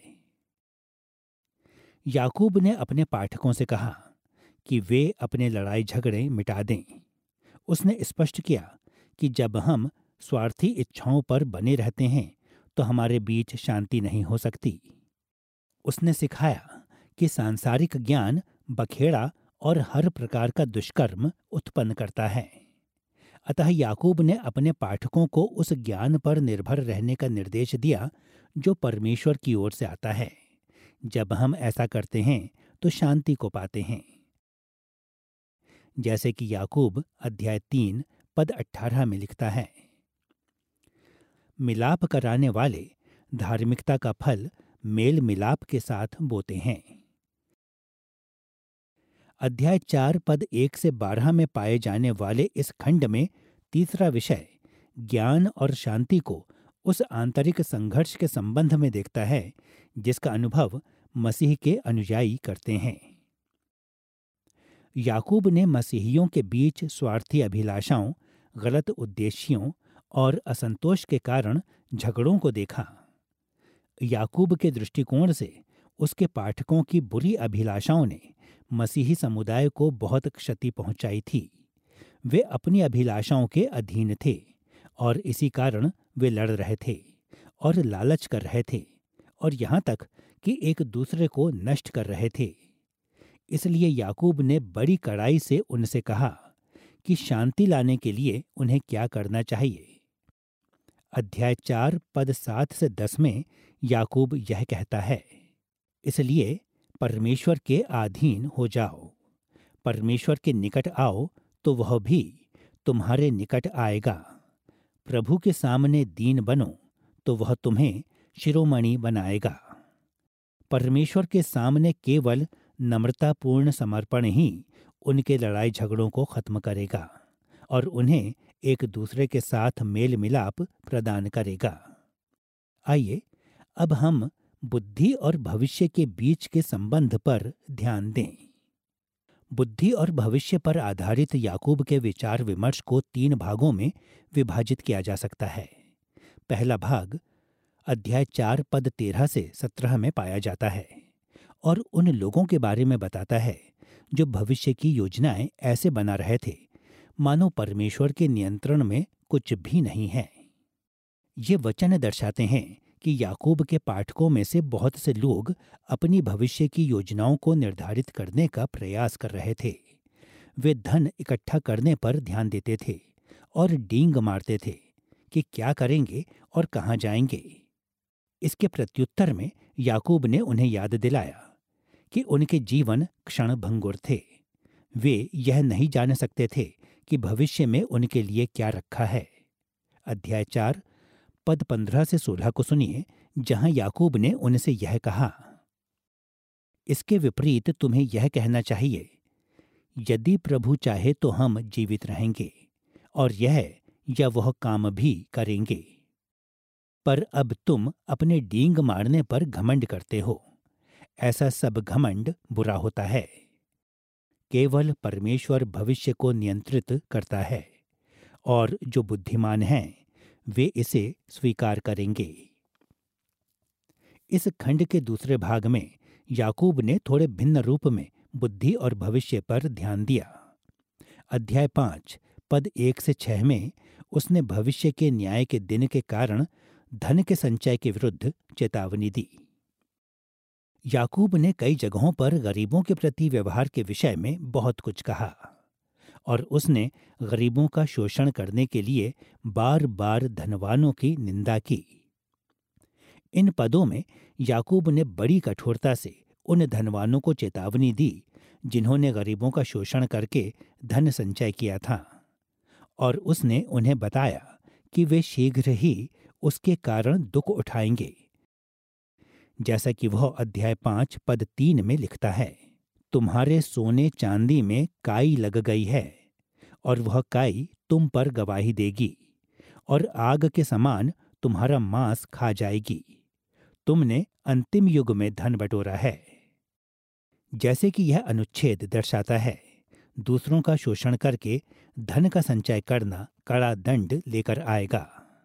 याकूब ने अपने पाठकों से कहा कि वे अपने लड़ाई झगड़े मिटा दें। उसने स्पष्ट किया कि जब हम स्वार्थी इच्छाओं पर बने रहते हैं तो हमारे बीच शांति नहीं हो सकती। उसने सिखाया कि सांसारिक ज्ञान बखेड़ा और हर प्रकार का दुष्कर्म उत्पन्न करता है। अतः याकूब ने अपने पाठकों को उस ज्ञान पर निर्भर रहने का निर्देश दिया जो परमेश्वर की ओर से आता है। जब हम ऐसा करते हैं तो शांति को पाते हैं। जैसे कि याकूब अध्याय तीन पद अठारह में लिखता है, मिलाप कराने वाले धार्मिकता का फल मेल मिलाप के साथ बोते हैं। अध्याय चार पद एक से बारह में पाए जाने वाले इस खंड में तीसरा विषय ज्ञान और शांति को उस आंतरिक संघर्ष के संबंध में देखता है जिसका अनुभव मसीह के अनुयायी करते हैं। याकूब ने मसीहियों के बीच स्वार्थी अभिलाषाओं, गलत उद्देश्यों और असंतोष के कारण झगड़ों को देखा। याकूब के दृष्टिकोण से उसके पाठकों की बुरी अभिलाषाओं ने मसीही समुदाय को बहुत क्षति पहुंचाई थी। वे अपनी अभिलाषाओं के अधीन थे और इसी कारण वे लड़ रहे थे और लालच कर रहे थे और यहाँ तक कि एक दूसरे को नष्ट कर रहे थे। इसलिए याकूब ने बड़ी कड़ाई से उनसे कहा कि शांति लाने के लिए उन्हें क्या करना चाहिए। अध्याय चार पद सात से दस में याकूब यह कहता है, इसलिए परमेश्वर के अधीन हो जाओ, परमेश्वर के निकट आओ तो वह भी तुम्हारे निकट आएगा। प्रभु के सामने दीन बनो तो वह तुम्हें शिरोमणि बनाएगा। परमेश्वर के सामने केवल नम्रतापूर्ण समर्पण ही उनके लड़ाई झगड़ों को खत्म करेगा और उन्हें एक दूसरे के साथ मेल मिलाप प्रदान करेगा। आइए अब हम बुद्धि और भविष्य के बीच के संबंध पर ध्यान दें। बुद्धि और भविष्य पर आधारित याकूब के विचार विमर्श को तीन भागों में विभाजित किया जा सकता है। पहला भाग अध्याय चार पद तेरह से सत्रह में पाया जाता है और उन लोगों के बारे में बताता है जो भविष्य की योजनाएं ऐसे बना रहे थे मानो परमेश्वर के नियंत्रण में कुछ भी नहीं है। ये वचन दर्शाते हैं कि याकूब के पाठकों में से बहुत से लोग अपनी भविष्य की योजनाओं को निर्धारित करने का प्रयास कर रहे थे। वे धन इकट्ठा करने पर ध्यान देते थे और डींग मारते थे कि क्या करेंगे और कहाँ जाएंगे। इसके प्रत्युत्तर में याकूब ने उन्हें याद दिलाया कि उनके जीवन क्षणभंगुर थे। वे यह नहीं जान सकते थे कि भविष्य में उनके लिए क्या रखा है। अध्याय चार पद पंद्रह से सोलह को सुनिए, जहां याकूब ने उनसे यह कहा। इसके विपरीत तुम्हें यह कहना चाहिए, यदि प्रभु चाहे तो हम जीवित रहेंगे और यह या वह काम भी करेंगे। पर अब तुम अपने डींग मारने पर घमंड करते हो। ऐसा सब घमंड बुरा होता है। केवल परमेश्वर भविष्य को नियंत्रित करता है और जो बुद्धिमान हैं वे इसे स्वीकार करेंगे। इस खंड के दूसरे भाग में याकूब ने थोड़े भिन्न रूप में बुद्धि और भविष्य पर ध्यान दिया। अध्याय पांच पद एक से छह में उसने भविष्य के न्याय के दिन के कारण धन के संचय के विरुद्ध चेतावनी दी। याकूब ने कई जगहों पर गरीबों के प्रति व्यवहार के विषय में बहुत कुछ कहा और उसने गरीबों का शोषण करने के लिए बार बार धनवानों की निंदा की। इन पदों में याकूब ने बड़ी कठोरता से उन धनवानों को चेतावनी दी जिन्होंने गरीबों का शोषण करके धन संचय किया था, और उसने उन्हें बताया कि वे शीघ्र ही उसके कारण दुख उठाएंगे। जैसा कि वह अध्याय पांच पद तीन में लिखता है, तुम्हारे सोने चांदी में काई लग गई है और वह काई तुम पर गवाही देगी और आग के समान तुम्हारा मांस खा जाएगी। तुमने अंतिम युग में धन बटोरा है। जैसे कि यह अनुच्छेद दर्शाता है, दूसरों का शोषण करके धन का संचय करना कड़ा दंड लेकर आएगा।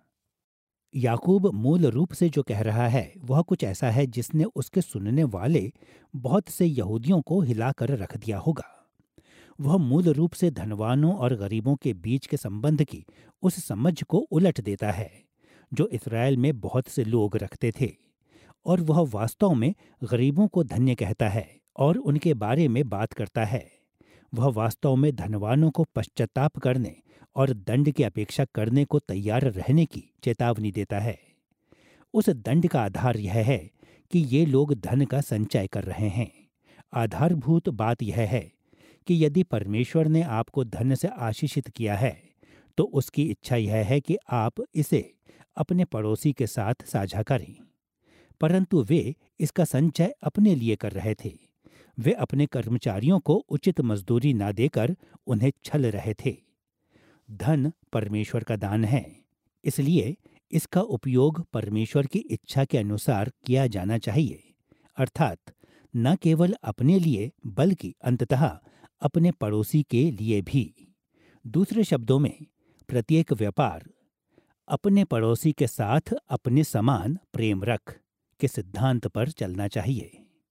याकूब मूल रूप से जो कह रहा है वह कुछ ऐसा है जिसने उसके सुनने वाले बहुत से यहूदियों को हिलाकर रख दिया होगा। वह मूल रूप से धनवानों और गरीबों के बीच के संबंध की उस समझ को उलट देता है जो इस्राएल में बहुत से लोग रखते थे, और वह वास्तव में गरीबों को धन्य कहता है और उनके बारे में बात करता है। वह वास्तव में धनवानों को पश्चाताप करने और दंड की अपेक्षा करने को तैयार रहने की चेतावनी देता है। उस दंड का आधार यह है कि ये लोग धन का संचय कर रहे हैं। आधारभूत बात यह है कि यदि परमेश्वर ने आपको धन से आशीषित किया है तो उसकी इच्छा यह है कि आप इसे अपने पड़ोसी के साथ साझा करें। परंतु वे इसका संचय अपने लिए कर रहे थे। वे अपने कर्मचारियों को उचित मजदूरी ना देकर उन्हें छल रहे थे। धन परमेश्वर का दान है, इसलिए इसका उपयोग परमेश्वर की इच्छा के अनुसार किया जाना चाहिए, अर्थात न केवल अपने लिए बल्कि अंततः अपने पड़ोसी के लिए भी। दूसरे शब्दों में, प्रत्येक व्यापार अपने पड़ोसी के साथ अपने समान प्रेम रख के सिद्धांत पर चलना चाहिए।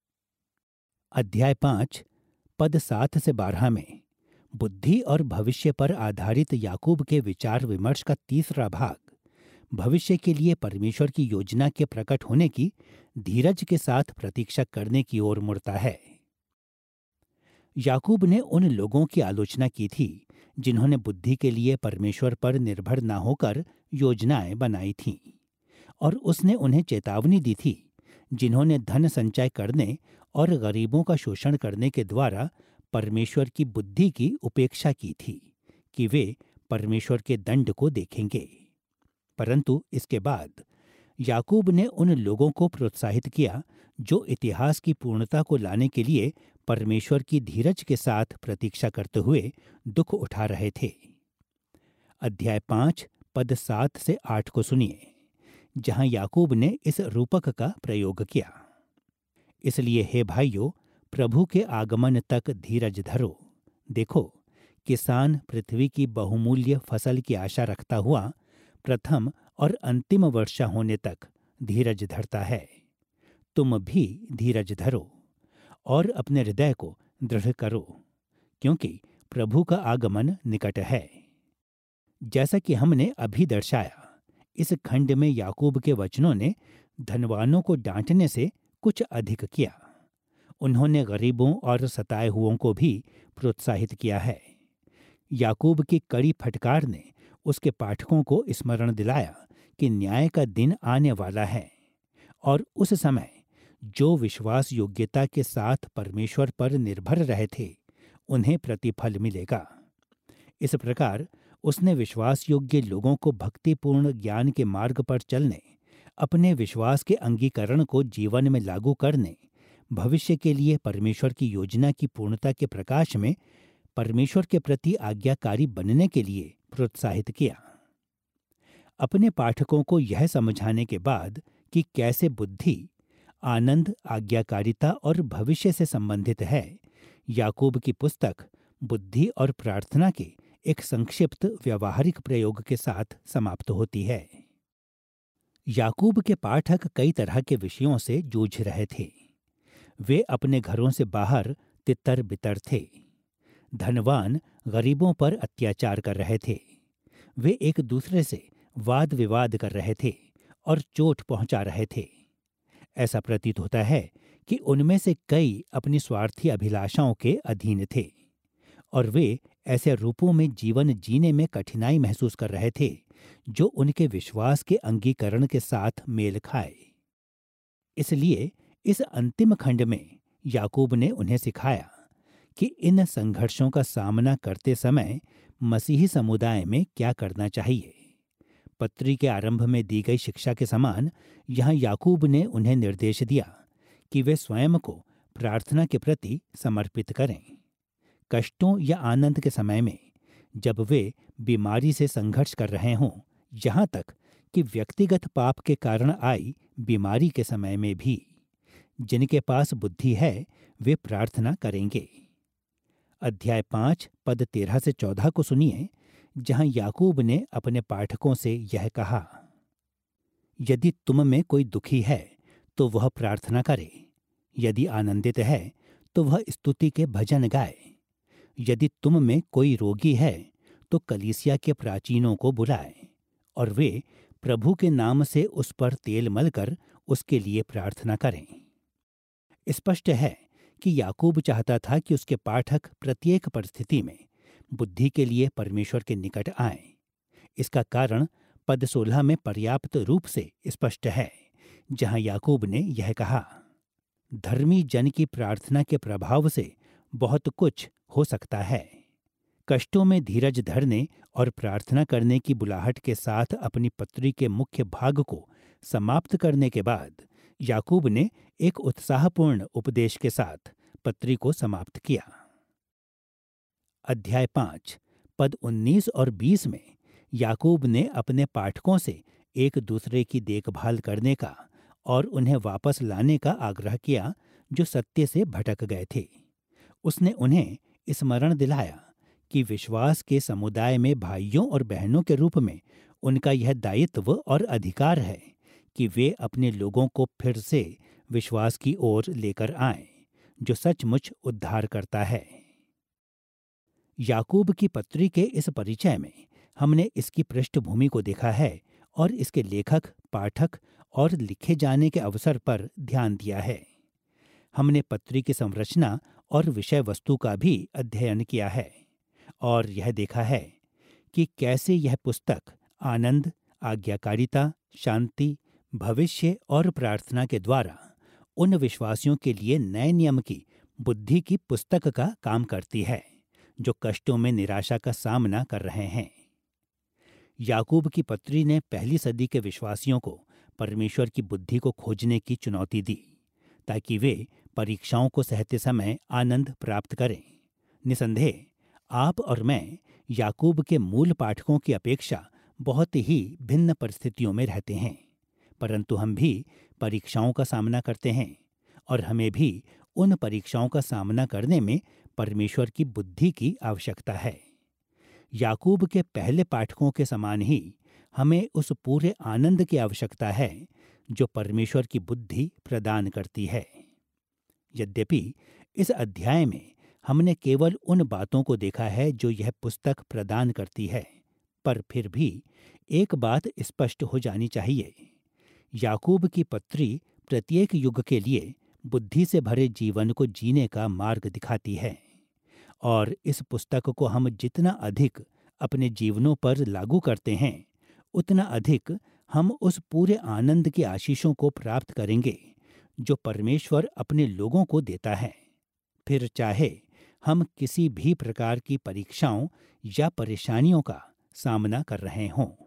अध्याय पांच पद सात से बारह में बुद्धि और भविष्य पर आधारित याकूब के विचार विमर्श का तीसरा भाग भविष्य के लिए परमेश्वर की योजना के प्रकट होने की धीरज के साथ प्रतीक्षा करने की ओर मुड़ता है। याकूब ने उन लोगों की आलोचना की थी जिन्होंने बुद्धि के लिए परमेश्वर पर निर्भर न होकर योजनाएं बनाई थीं, और उसने उन्हें चेतावनी दी थी जिन्होंने धन संचय करने और गरीबों का शोषण करने के द्वारा परमेश्वर की बुद्धि की उपेक्षा की थी कि वे परमेश्वर के दंड को देखेंगे। परंतु इसके बाद याकूब ने उन लोगों को प्रोत्साहित किया जो इतिहास की पूर्णता को लाने के लिए परमेश्वर की धीरज के साथ प्रतीक्षा करते हुए दुख उठा रहे थे। अध्याय पांच पद सात से आठ को सुनिए, जहां याकूब ने इस रूपक का प्रयोग किया। इसलिए हे भाइयों, प्रभु के आगमन तक धीरज धरो। देखो, किसान पृथ्वी की बहुमूल्य फसल की आशा रखता हुआ प्रथम और अंतिम वर्षा होने तक धीरज धरता है। तुम भी धीरज धरो और अपने हृदय को दृढ़ करो, क्योंकि प्रभु का आगमन निकट है। जैसा कि हमने अभी दर्शाया, इस खंड में याकूब के वचनों ने धनवानों को डांटने से कुछ अधिक किया। उन्होंने गरीबों और सताए हुओं को भी प्रोत्साहित किया है। याकूब की कड़ी फटकार ने उसके पाठकों को स्मरण दिलाया कि न्याय का दिन आने वाला है, और उस समय जो विश्वास योग्यता के साथ परमेश्वर पर निर्भर रहे थे उन्हें प्रतिफल मिलेगा। इस प्रकार उसने विश्वास योग्य लोगों को भक्तिपूर्ण ज्ञान के मार्ग पर चलने, अपने विश्वास के अंगीकरण को जीवन में लागू करने, भविष्य के लिए परमेश्वर की योजना की पूर्णता के प्रकाश में परमेश्वर के प्रति आज्ञाकारी बनने के लिए प्रोत्साहित किया। अपने पाठकों को यह समझाने के बाद कि कैसे बुद्धि, आनंद, आज्ञाकारिता और भविष्य से संबंधित है, याकूब की पुस्तक बुद्धि और प्रार्थना के एक संक्षिप्त व्यावहारिक प्रयोग के साथ समाप्त होती है। याकूब के पाठक कई तरह के विषयों से जूझ रहे थे। वे अपने घरों से बाहर तितर बितर थे। धनवान गरीबों पर अत्याचार कर रहे थे। वे एक दूसरे से वाद विवाद कर रहे थे और चोट पहुंचा रहे थे। ऐसा प्रतीत होता है कि उनमें से कई अपनी स्वार्थी अभिलाषाओं के अधीन थे और वे ऐसे रूपों में जीवन जीने में कठिनाई महसूस कर रहे थे जो उनके विश्वास के अंगीकरण के साथ मेल खाए। इसलिए इस अंतिम खंड में याकूब ने उन्हें सिखाया कि इन संघर्षों का सामना करते समय मसीही समुदाय में क्या करना चाहिए। पत्री के आरंभ में दी गई शिक्षा के समान यहाँ याकूब ने उन्हें निर्देश दिया कि वे स्वयं को प्रार्थना के प्रति समर्पित करें। कष्टों या आनंद के समय में, जब वे बीमारी से संघर्ष कर रहे हों, यहाँ तक कि व्यक्तिगत पाप के कारण आई बीमारी के समय में भी, जिनके पास बुद्धि है वे प्रार्थना करेंगे। अध्याय पाँच पद तेरह से चौदह को सुनिए, जहाँ याकूब ने अपने पाठकों से यह कहा, यदि तुम में कोई दुखी है तो वह प्रार्थना करे, यदि आनंदित है तो वह स्तुति के भजन गाए। यदि तुम में कोई रोगी है तो कलीसिया के प्राचीनों को बुलाए और वे प्रभु के नाम से उस पर तेल मलकर उसके लिए प्रार्थना करें। स्पष्ट है कि याकूब चाहता था कि उसके पाठक प्रत्येक परिस्थिति में बुद्धि के लिए परमेश्वर के निकट आएं। इसका कारण पद सोलह में पर्याप्त रूप से स्पष्ट है, जहां याकूब ने यह कहा, धर्मी जन की प्रार्थना के प्रभाव से बहुत कुछ हो सकता है। कष्टों में धीरज धरने और प्रार्थना करने की बुलाहट के साथ अपनी पत्री के मुख्य भाग को समाप्त करने के बाद याकूब ने एक उत्साहपूर्ण उपदेश के साथ पत्री को समाप्त किया। अध्याय पाँच पद उन्नीस और बीस में याकूब ने अपने पाठकों से एक दूसरे की देखभाल करने का और उन्हें वापस लाने का आग्रह किया जो सत्य से भटक गए थे। उसने उन्हें स्मरण दिलाया कि विश्वास के समुदाय में भाइयों और बहनों के रूप में उनका यह दायित्व और अधिकार है कि वे अपने लोगों को फिर से विश्वास की ओर लेकर आएं, जो सचमुच उद्धार करता है। याकूब की पत्री के इस परिचय में हमने इसकी पृष्ठभूमि को देखा है और इसके लेखक, पाठक और लिखे जाने के अवसर पर ध्यान दिया है। हमने पत्री की संरचना और विषय वस्तु का भी अध्ययन किया है और यह देखा है कि कैसे यह पुस्तक आनंद, आज्ञाकारिता, शांति, भविष्य और प्रार्थना के द्वारा उन विश्वासियों के लिए नए नियम की बुद्धि की पुस्तक का काम करती है जो कष्टों में निराशा का सामना कर रहे हैं। याकूब की पत्री ने पहली सदी के विश्वासियों को परमेश्वर की बुद्धि को खोजने की चुनौती दी ताकि वे परीक्षाओं को सहते समय आनंद प्राप्त करें। निसंदेह आप और मैं याकूब के मूल पाठकों की अपेक्षा बहुत ही भिन्न परिस्थितियों में रहते हैं, परंतु हम भी परीक्षाओं का सामना करते हैं और हमें भी उन परीक्षाओं का सामना करने में परमेश्वर की बुद्धि की आवश्यकता है। याकूब के पहले पाठकों के समान ही हमें उस पूरे आनंद की आवश्यकता है जो परमेश्वर की बुद्धि प्रदान करती है। यद्यपि इस अध्याय में हमने केवल उन बातों को देखा है जो यह पुस्तक प्रदान करती है, पर फिर भी एक बात स्पष्ट हो जानी चाहिए। याकूब की पत्री प्रत्येक युग के लिए बुद्धि से भरे जीवन को जीने का मार्ग दिखाती है और इस पुस्तक को हम जितना अधिक अपने जीवनों पर लागू करते हैं उतना अधिक हम उस पूरे आनंद की आशीषों को प्राप्त करेंगे जो परमेश्वर अपने लोगों को देता है। फिर चाहे हम किसी भी प्रकार की परीक्षाओं या परेशानियों का सामना कर रहे हों।